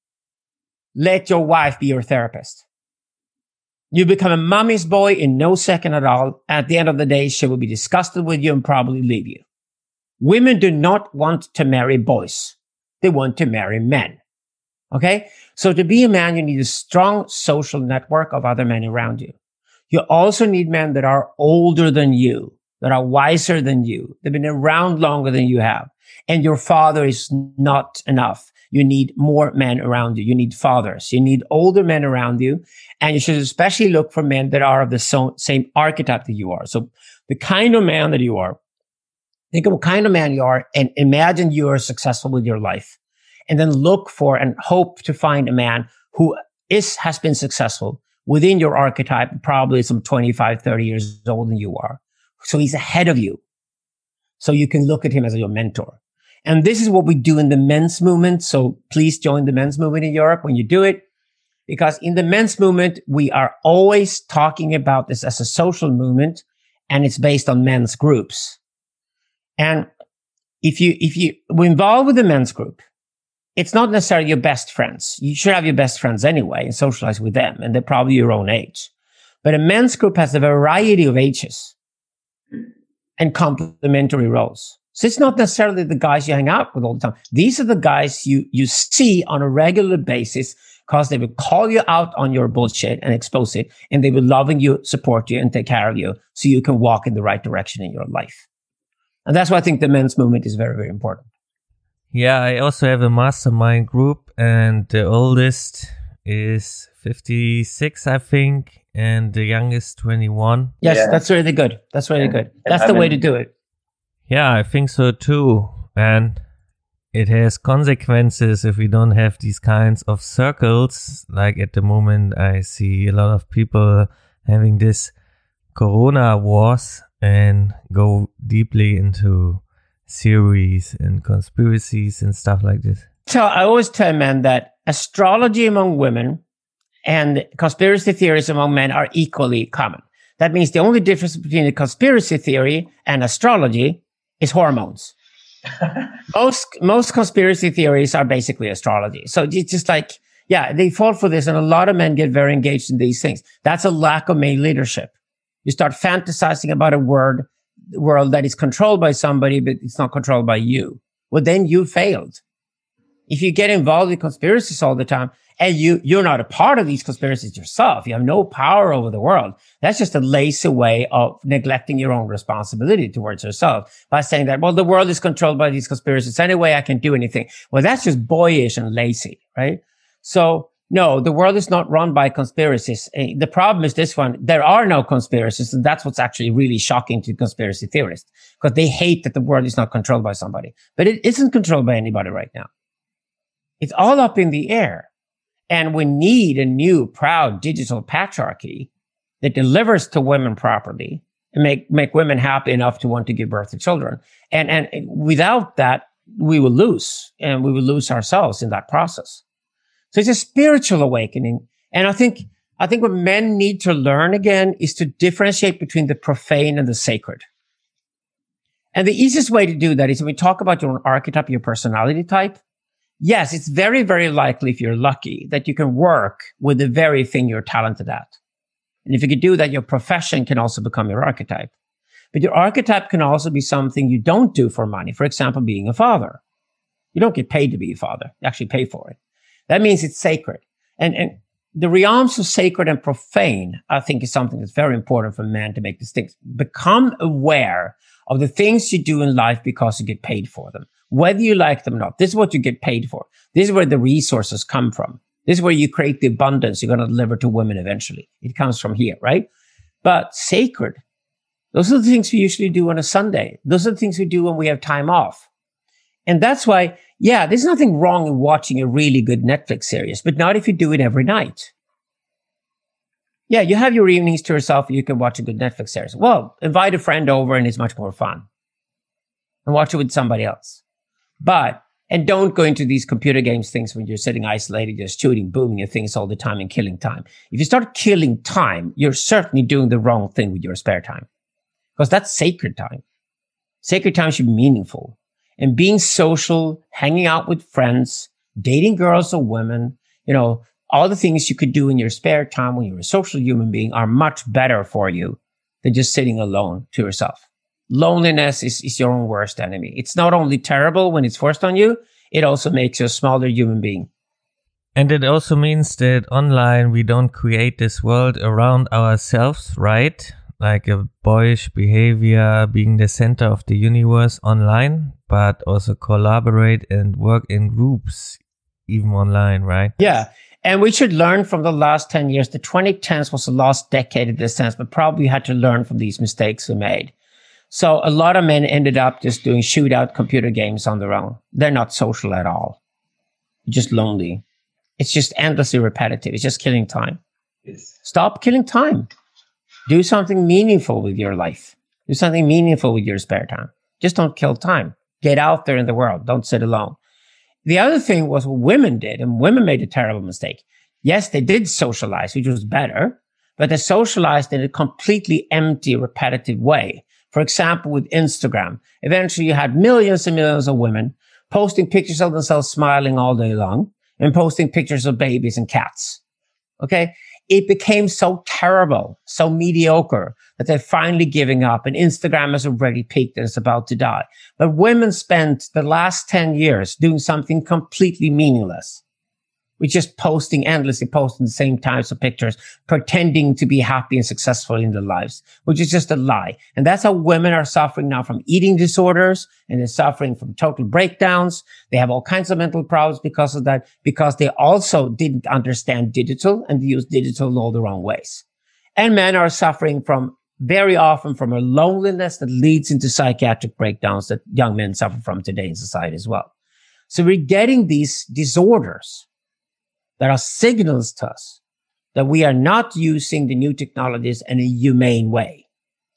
let your wife be your therapist. You become a mommy's boy in no second at all. At the end of the day, she will be disgusted with you and probably leave you. Women do not want to marry boys. They want to marry men. Okay? So to be a man, you need a strong social network of other men around you. You also need men that are older than you, that are wiser than you. They've been around longer than you have. And your father is not enough. You need more men around you. You need fathers. You need older men around you. And you should especially look for men that are of the so, same archetype that you are. So the kind of man that you are, think of what kind of man you are and imagine you are successful with your life. And then look for and hope to find a man who is, has been successful within your archetype, probably some twenty-five, thirty years older than you are. So he's ahead of you. So you can look at him as your mentor. And this is what we do in the men's movement. So please join the men's movement in Europe when you do it. Because in the men's movement, we are always talking about this as a social movement, and it's based on men's groups. And if you, if you, we're involved with the men's group, it's not necessarily your best friends. You should have your best friends anyway and socialize with them, and they're probably your own age. But a men's group has a variety of ages and complementary roles. So it's not necessarily the guys you hang out with all the time. These are the guys you, you see on a regular basis because they will call you out on your bullshit and expose it, and they will loving you, support you, and take care of you so you can walk in the right direction in your life. And that's why I think the men's movement is very, very important. Yeah, I also have a mastermind group, and the oldest is fifty-six, I think, and the youngest twenty-one. Yes, Yeah. that's really good. That's really And- good. and That's I the way mean- to do it. Yeah, I think so too. And it has consequences if we don't have these kinds of circles. Like at the moment, I see a lot of people having this Corona wars and go deeply into theories and conspiracies and stuff like this. So I always tell men that astrology among women and conspiracy theories among men are equally common. That means the only difference between a conspiracy theory and astrology is hormones. most most conspiracy theories are basically astrology. So it's just like, yeah, they fall for this, and a lot of men get very engaged in these things. That's a lack of male leadership. You start fantasizing about a word world that is controlled by somebody, but it's not controlled by you. Well, then you failed. If you get involved in conspiracies all the time, and you, you're not a part of these conspiracies yourself, you have no power over the world, that's just a lazy way of neglecting your own responsibility towards yourself by saying that, well, the world is controlled by these conspiracies. Anyway, I can do anything. Well, that's just boyish and lazy, right? So, no, the world is not run by conspiracies. Eh, The problem is this one. There are no conspiracies. And that's what's actually really shocking to conspiracy theorists, because they hate that the world is not controlled by somebody. But it isn't controlled by anybody right now. It's all up in the air. And we need a new, proud digital patriarchy that delivers to women properly and make, make women happy enough to want to give birth to children. And, and without that, we will lose, and we will lose ourselves in that process. So it's a spiritual awakening. And I think, I think what men need to learn again is to differentiate between the profane and the sacred. And the easiest way to do that is when we talk about your own archetype, your personality type. Yes, it's very, very likely, if you're lucky, that you can work with the very thing you're talented at. And if you could do that, your profession can also become your archetype. But your archetype can also be something you don't do for money. For example, being a father. You don't get paid to be a father. You actually pay for it. That means it's sacred. And, and the realms of sacred and profane, I think, is something that's very important for men to make distinct. Become aware of the things you do in life because you get paid for them, whether you like them or not. This is what you get paid for. This is where the resources come from. This is where you create the abundance you're going to deliver to women eventually. It comes from here, right? But sacred, those are the things we usually do on a Sunday. Those are the things we do when we have time off. And that's why, yeah, there's nothing wrong in watching a really good Netflix series, but not if you do it every night. Yeah, you have your evenings to yourself and you can watch a good Netflix series. Well, invite a friend over and it's much more fun. And watch it with somebody else. But, and don't go into these computer games things when you're sitting isolated, just shooting, booming your things all the time and killing time. If you start killing time, you're certainly doing the wrong thing with your spare time. Because that's sacred time. Sacred time should be meaningful. And being social, hanging out with friends, dating girls or women, you know, all the things you could do in your spare time when you're a social human being are much better for you than just sitting alone to yourself. Loneliness is, is your own worst enemy. It's not only terrible when it's forced on you, it also makes you a smaller human being. And it also means that online we don't create this world around ourselves, right? Like a boyish behavior being the center of the universe online, but also collaborate and work in groups, even online, right? Yeah. And we should learn from the last ten years. The twenty tens was the last decade in this sense, but probably had to learn from these mistakes we made. So a lot of men ended up just doing shootout computer games on their own. They're not social at all. Just lonely. It's just endlessly repetitive. It's just killing time. Yes. Stop killing time. Do something meaningful with your life. Do something meaningful with your spare time. Just don't kill time. Get out there in the world. Don't sit alone. The other thing was what women did, and women made a terrible mistake. Yes, they did socialize, which was better, but they socialized in a completely empty, repetitive way. For example, with Instagram, eventually you had millions and millions of women posting pictures of themselves smiling all day long and posting pictures of babies and cats. Okay. It became so terrible, so mediocre that they're finally giving up, and Instagram has already peaked and it's about to die. But women spent the last ten years doing something completely meaningless. We're just posting, endlessly posting the same types of pictures, pretending to be happy and successful in their lives, which is just a lie. And that's how women are suffering now from eating disorders, and they're suffering from total breakdowns. They have all kinds of mental problems because of that, because they also didn't understand digital and they use digital in all the wrong ways. And men are suffering from very often from a loneliness that leads into psychiatric breakdowns that young men suffer from today in society as well. So we're getting these disorders that are signals to us that we are not using the new technologies in a humane way.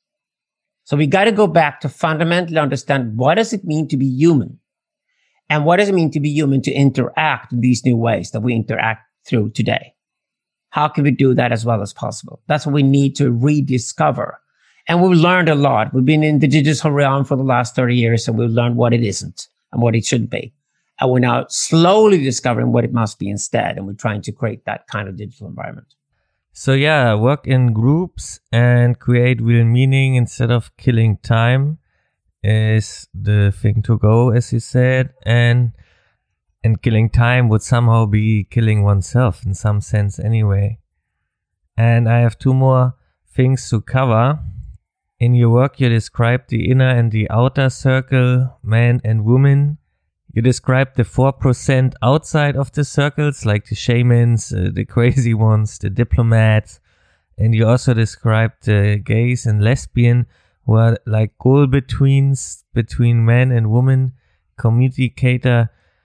So we got to go back to fundamentally understand, what does it mean to be human? And what does it mean to be human to interact in these new ways that we interact through today? How can we do that as well as possible? That's what we need to rediscover. And we've learned a lot. We've been in the digital realm for the last thirty years, and we've learned what it isn't and what it should be. And we're now slowly discovering what it must be instead. And we're trying to create that kind of digital environment. So yeah, work in groups and create real meaning instead of killing time is the thing to go, as you said. And and killing time would somehow be killing oneself in some sense anyway. And I have two more things to cover. In your work, you describe the inner and the outer circle, man and woman. You described the four percent outside of the circles, like the shamans, uh, the crazy ones, the diplomats. And you also described the gays and lesbian, who are like go-betweens between men and women, communicator,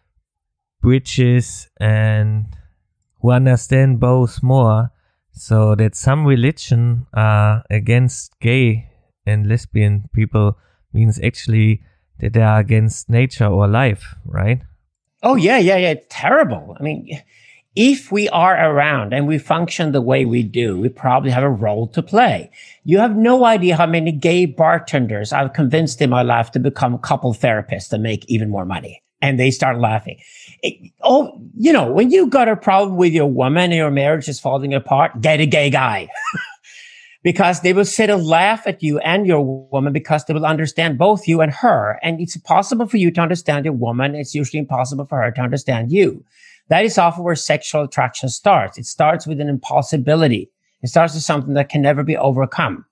bridges, and who understand both more. So that some religion are against gay and lesbian people means actually that they are against nature or life, right? Oh, yeah, yeah, yeah. Terrible. I mean, if we are around and we function the way we do, we probably have a role to play. You have no idea how many gay bartenders I've convinced in my life to become couple therapists and make even more money. And they start laughing. It, oh, you know, when you got a problem with your woman and your marriage is falling apart, get a gay guy. Because they will sit and laugh at you and your woman, because they will understand both you and her. And it's impossible for you to understand your woman. It's usually impossible for her to understand you. That is often where sexual attraction starts. It starts with an impossibility. It starts with something that can never be overcome.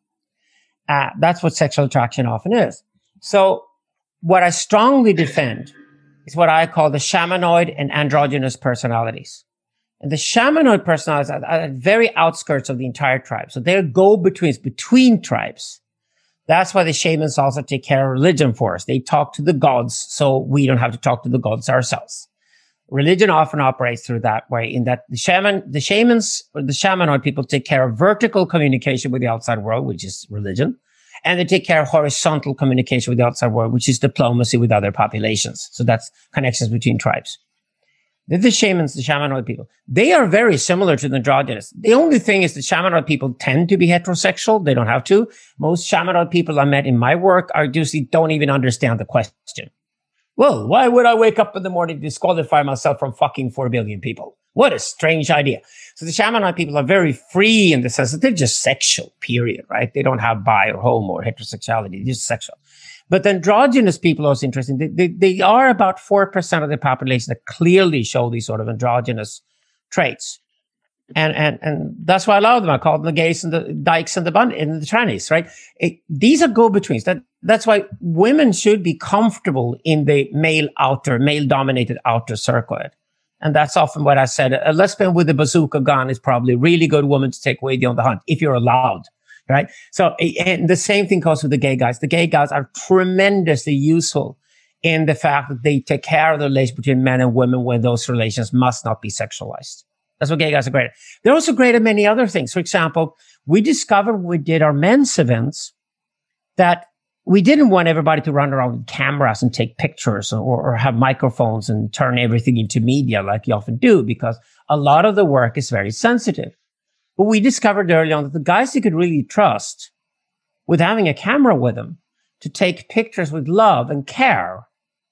Uh, that's what sexual attraction often is. So what I strongly defend is what I call the shamanoid and androgynous personalities. And the shamanoid personalities are at the very outskirts of the entire tribe. So they're go-betweens between tribes. That's why the shamans also take care of religion for us. They talk to the gods, so we don't have to talk to the gods ourselves. Religion often operates through that way, in that the shaman, the shamans, or the shamanoid people take care of vertical communication with the outside world, which is religion. And they take care of horizontal communication with the outside world, which is diplomacy with other populations. So that's connections between tribes. They're the shamans, the shamanoid people. They are very similar to the androgynous. The only thing is the shamanoid people tend to be heterosexual. They don't have to. Most shamanoid people I met in my work are usually don't even understand the question. Well, why would I wake up in the morning to disqualify myself from fucking four billion people? What a strange idea. So the shamanoid people are very free in the sense that they're just sexual, period, right? They don't have bi or homo or heterosexuality. They're just sexual. But the androgynous people are also interesting. They, they, they are about four percent of the population that clearly show these sort of androgynous traits. And, and, and that's why I love them. I call them the gays and the dykes and the bun and the trannies, right? It, these are go-betweens. That, that's why women should be comfortable in the male outer, male-dominated outer circle. And that's often what I said. A lesbian with a bazooka gun is probably a really good woman to take with you on the hunt, if you're allowed. Right. So, and the same thing goes with the gay guys. The gay guys are tremendously useful in the fact that they take care of the relationship between men and women when those relations must not be sexualized. That's what gay guys are great at. They're also great at many other things. For example, we discovered when we did our men's events that we didn't want everybody to run around with cameras and take pictures or, or have microphones and turn everything into media like you often do, because a lot of the work is very sensitive. But we discovered early on that the guys you could really trust with having a camera with them to take pictures with love and care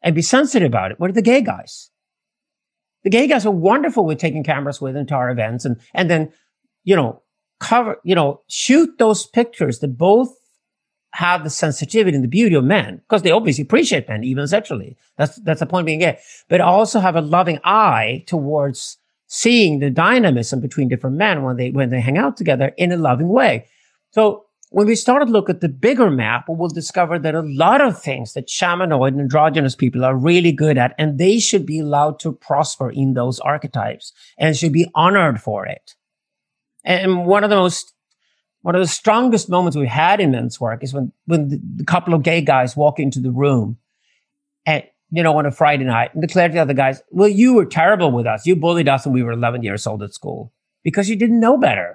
and be sensitive about it were the gay guys. The gay guys are wonderful with taking cameras with into our events and, and then, you know, cover, you know, shoot those pictures that both have the sensitivity and the beauty of men, because they obviously appreciate men, even sexually. That's, that's the point of being gay, but also have a loving eye towards seeing the dynamism between different men when they, when they hang out together in a loving way. So when we start to look at the bigger map, we'll discover that a lot of things that shamanoid and androgynous people are really good at, and they should be allowed to prosper in those archetypes and should be honored for it. And one of the most, one of the strongest moments we've had in men's work is when, when the, the couple of gay guys walk into the room and, you know, on a Friday night and declare to the other guys, well, you were terrible with us. You bullied us when we were eleven years old at school because you didn't know better.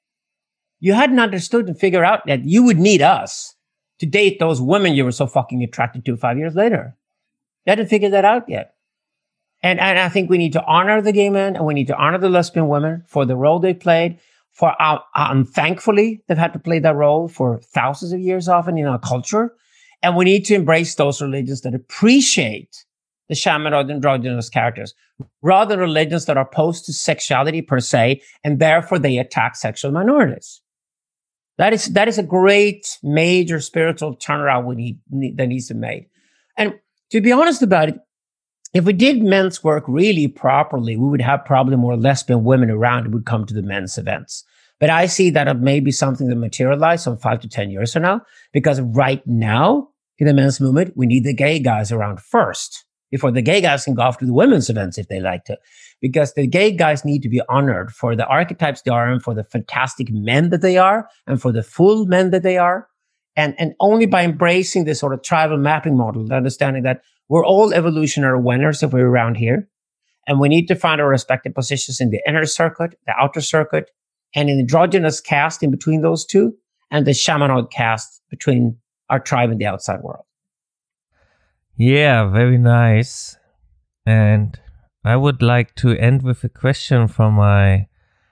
You hadn't understood and figured out that you would need us to date those women you were so fucking attracted to five years later. You hadn't figured that out yet. And, and I think we need to honor the gay men and we need to honor the lesbian women for the role they played. For our, um, thankfully, they've had to play that role for thousands of years often in our culture. And we need to embrace those religions that appreciate the shamanoid androgynous characters, rather than religions that are opposed to sexuality per se, and therefore they attack sexual minorities. That is, that is a great major spiritual turnaround we need, need, that needs to be made. And to be honest about it, if we did men's work really properly, we would have probably more lesbian women around who would come to the men's events. But I see that it may be something that materializes in five to ten years from now, because right now in the men's movement, we need the gay guys around first before the gay guys can go off to the women's events if they like to. Because the gay guys need to be honored for the archetypes they are and for the fantastic men that they are and for the full men that they are. And, and only by embracing this sort of tribal mapping model, understanding that we're all evolutionary winners if we're around here. And we need to find our respective positions in the inner circuit, the outer circuit, and in the androgynous caste in between those two, and the shamanoid caste between our tribe and the outside world. Yeah, very nice. And I would like to end with a question from my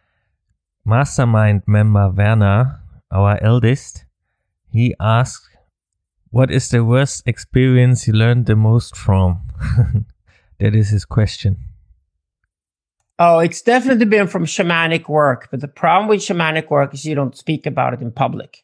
mastermind member, Werner, our eldest. He asked, what is the worst experience you learned the most from? That is his question. Oh, it's definitely been from shamanic work. But the problem with shamanic work is you don't speak about it in public.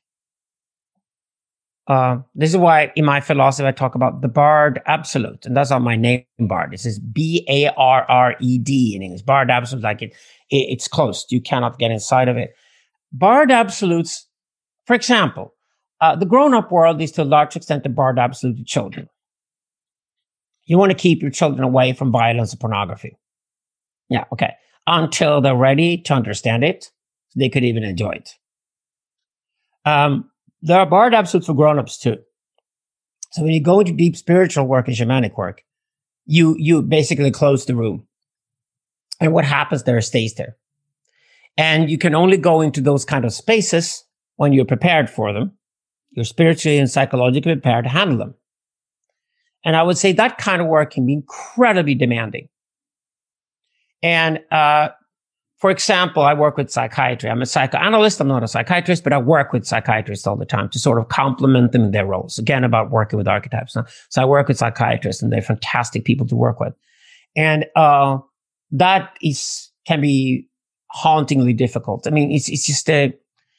Uh, this is why in my philosophy I talk about the Bard Absolute, and that's not my name, Bard. This is B A R R E D in English. Bard Absolute, like it, it, it's closed. You cannot get inside of it. Bard Absolutes, for example, uh, the grown-up world is to a large extent the Bard Absolute to children. You want to keep your children away from violence and pornography. Yeah, okay. Until they're ready to understand it, so they could even enjoy it. Um, There are Bard Absolutes for grown-ups too. So when you go into deep spiritual work and shamanic work, you, you basically close the room. And what happens there stays there. And you can only go into those kind of spaces when you're prepared for them. You're spiritually and psychologically prepared to handle them. And I would say that kind of work can be incredibly demanding. And, uh, For example, I work with psychiatry. I'm a psychoanalyst. I'm not a psychiatrist, but I work with psychiatrists all the time to sort of complement them in their roles. Again, about working with archetypes. So I work with psychiatrists, and they're fantastic people to work with. And uh, that is can be hauntingly difficult. I mean, it's it's just a,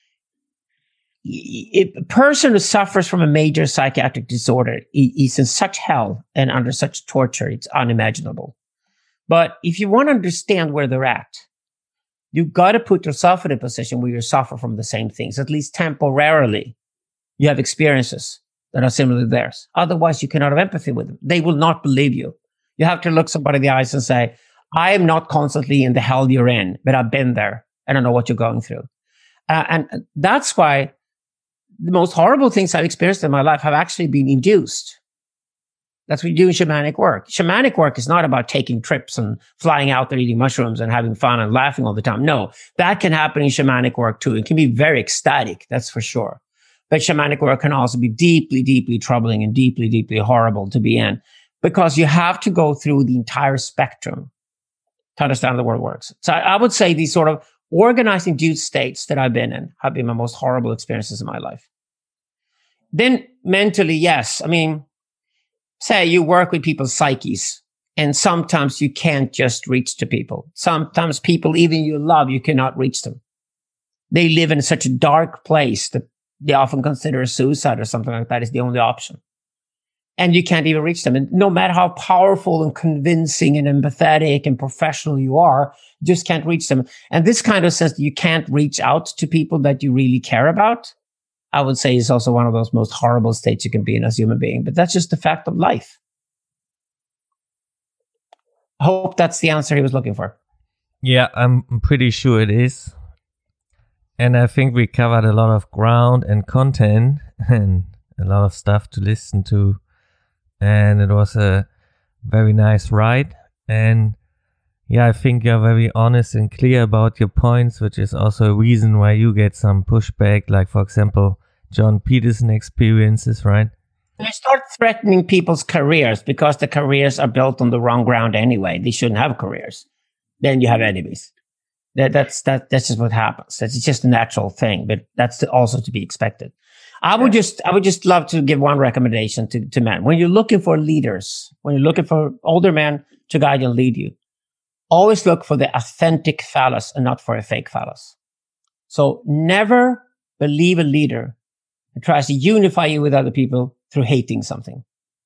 a person who suffers from a major psychiatric disorder is in such hell and under such torture. It's unimaginable. But if you want to understand where they're at, you've got to put yourself in a position where you suffer from the same things, at least temporarily. You have experiences that are similar to theirs. Otherwise, you cannot have empathy with them. They will not believe you. You have to look somebody in the eyes and say, I am not constantly in the hell you're in, but I've been there. I don't know what you're going through. Uh, and that's why the most horrible things I've experienced in my life have actually been induced. That's what you do in shamanic work. Shamanic work is not about taking trips and flying out there eating mushrooms and having fun and laughing all the time. No, that can happen in shamanic work too. It can be very ecstatic, that's for sure. But shamanic work can also be deeply, deeply troubling and deeply, deeply horrible to be in, because you have to go through the entire spectrum to understand the world works. So I would say these sort of organized induced states that I've been in have been my most horrible experiences in my life. Then mentally, yes. I mean, say you work with people's psyches, and sometimes you can't just reach to people. Sometimes people, even you love, you cannot reach them. They live in such a dark place that they often consider suicide or something like that is the only option. And you can't even reach them. And no matter how powerful and convincing and empathetic and professional you are, you just can't reach them. And this kind of sense that you can't reach out to people that you really care about, I would say is also one of those most horrible states you can be in as a human being. But that's just the fact of life. I hope that's the answer he was looking for. Yeah, I'm pretty sure it is. And I think we covered a lot of ground and content and a lot of stuff to listen to. And it was a very nice ride. And yeah, I think you're very honest and clear about your points, which is also a reason why you get some pushback, like, for example, John Peterson experiences, right? You start threatening people's careers because the careers are built on the wrong ground anyway. They shouldn't have careers. Then you have enemies. That, that's that. That's just what happens. That's just a natural thing, but that's also to be expected. I would just, I would just love to give one recommendation to, to men. When you're looking for leaders, when you're looking for older men to guide and lead you, always look for the authentic phallus and not for a fake phallus. So never believe a leader who tries to unify you with other people through hating something.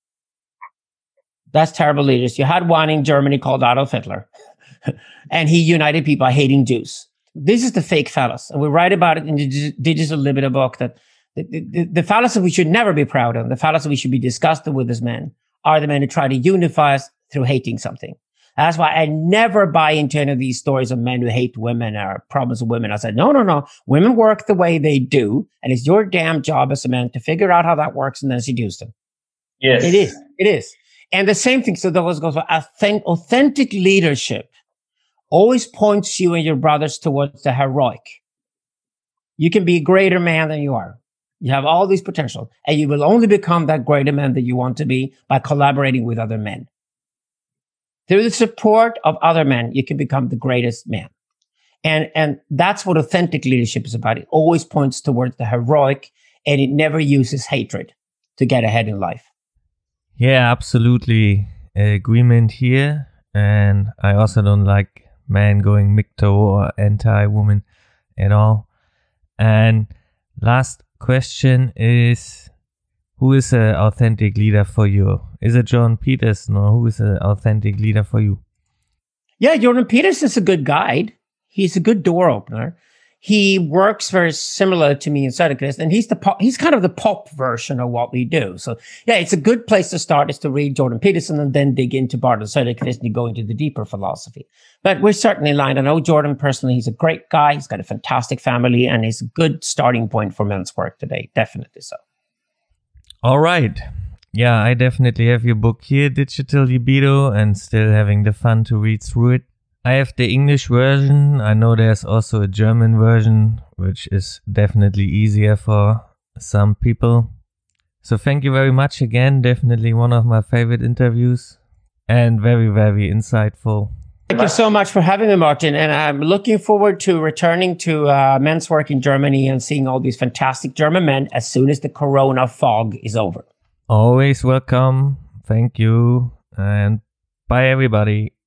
That's terrible leaders. You had one in Germany called Adolf Hitler, and he united people by hating Jews. This is the fake phallus. And we write about it in the Digital Libido book that the, the, the phallus that we should never be proud of, the phallus that we should be disgusted with as men, are the men who try to unify us through hating something. That's why I never buy into any of these stories of men who hate women or problems with women. I said, no, no, no. Women work the way they do. And it's your damn job as a man to figure out how that works and then seduce them. Yes. It is. It is. And the same thing. So that always goes for authentic leadership always points you and your brothers towards the heroic. You can be a greater man than you are. You have all these potential, and you will only become that greater man that you want to be by collaborating with other men. Through the support of other men, you can become the greatest man. And, and that's what authentic leadership is about. It always points towards the heroic, and it never uses hatred to get ahead in life. Yeah, absolutely. Agreement here. And I also don't like men going MGTOW or anti-woman at all. And last question is, who is an authentic leader for you? Is it Jordan Peterson, or who is an authentic leader for you? Yeah, Jordan Peterson's a good guide. He's a good door opener. He works very similar to me in Söderqvist, and he's the pop, he's kind of the pop version of what we do. So yeah, it's a good place to start is to read Jordan Peterson and then dig into Barton Söderqvist and go into the deeper philosophy. But we're certainly aligned. I know Jordan personally. He's a great guy. He's got a fantastic family, and he's a good starting point for men's work today. Definitely so. All right. Yeah, I definitely have your book here, Digital Libido, and still having the fun to read through it. I have the English version. I know there's also a German version, which is definitely easier for some people. So thank you very much again. Definitely one of my favorite interviews and very, very insightful. Thank you so much for having me, Martin. And I'm looking forward to returning to uh, men's work in Germany and seeing all these fantastic German men as soon as the Corona fog is over. Always welcome. Thank you. And bye, everybody.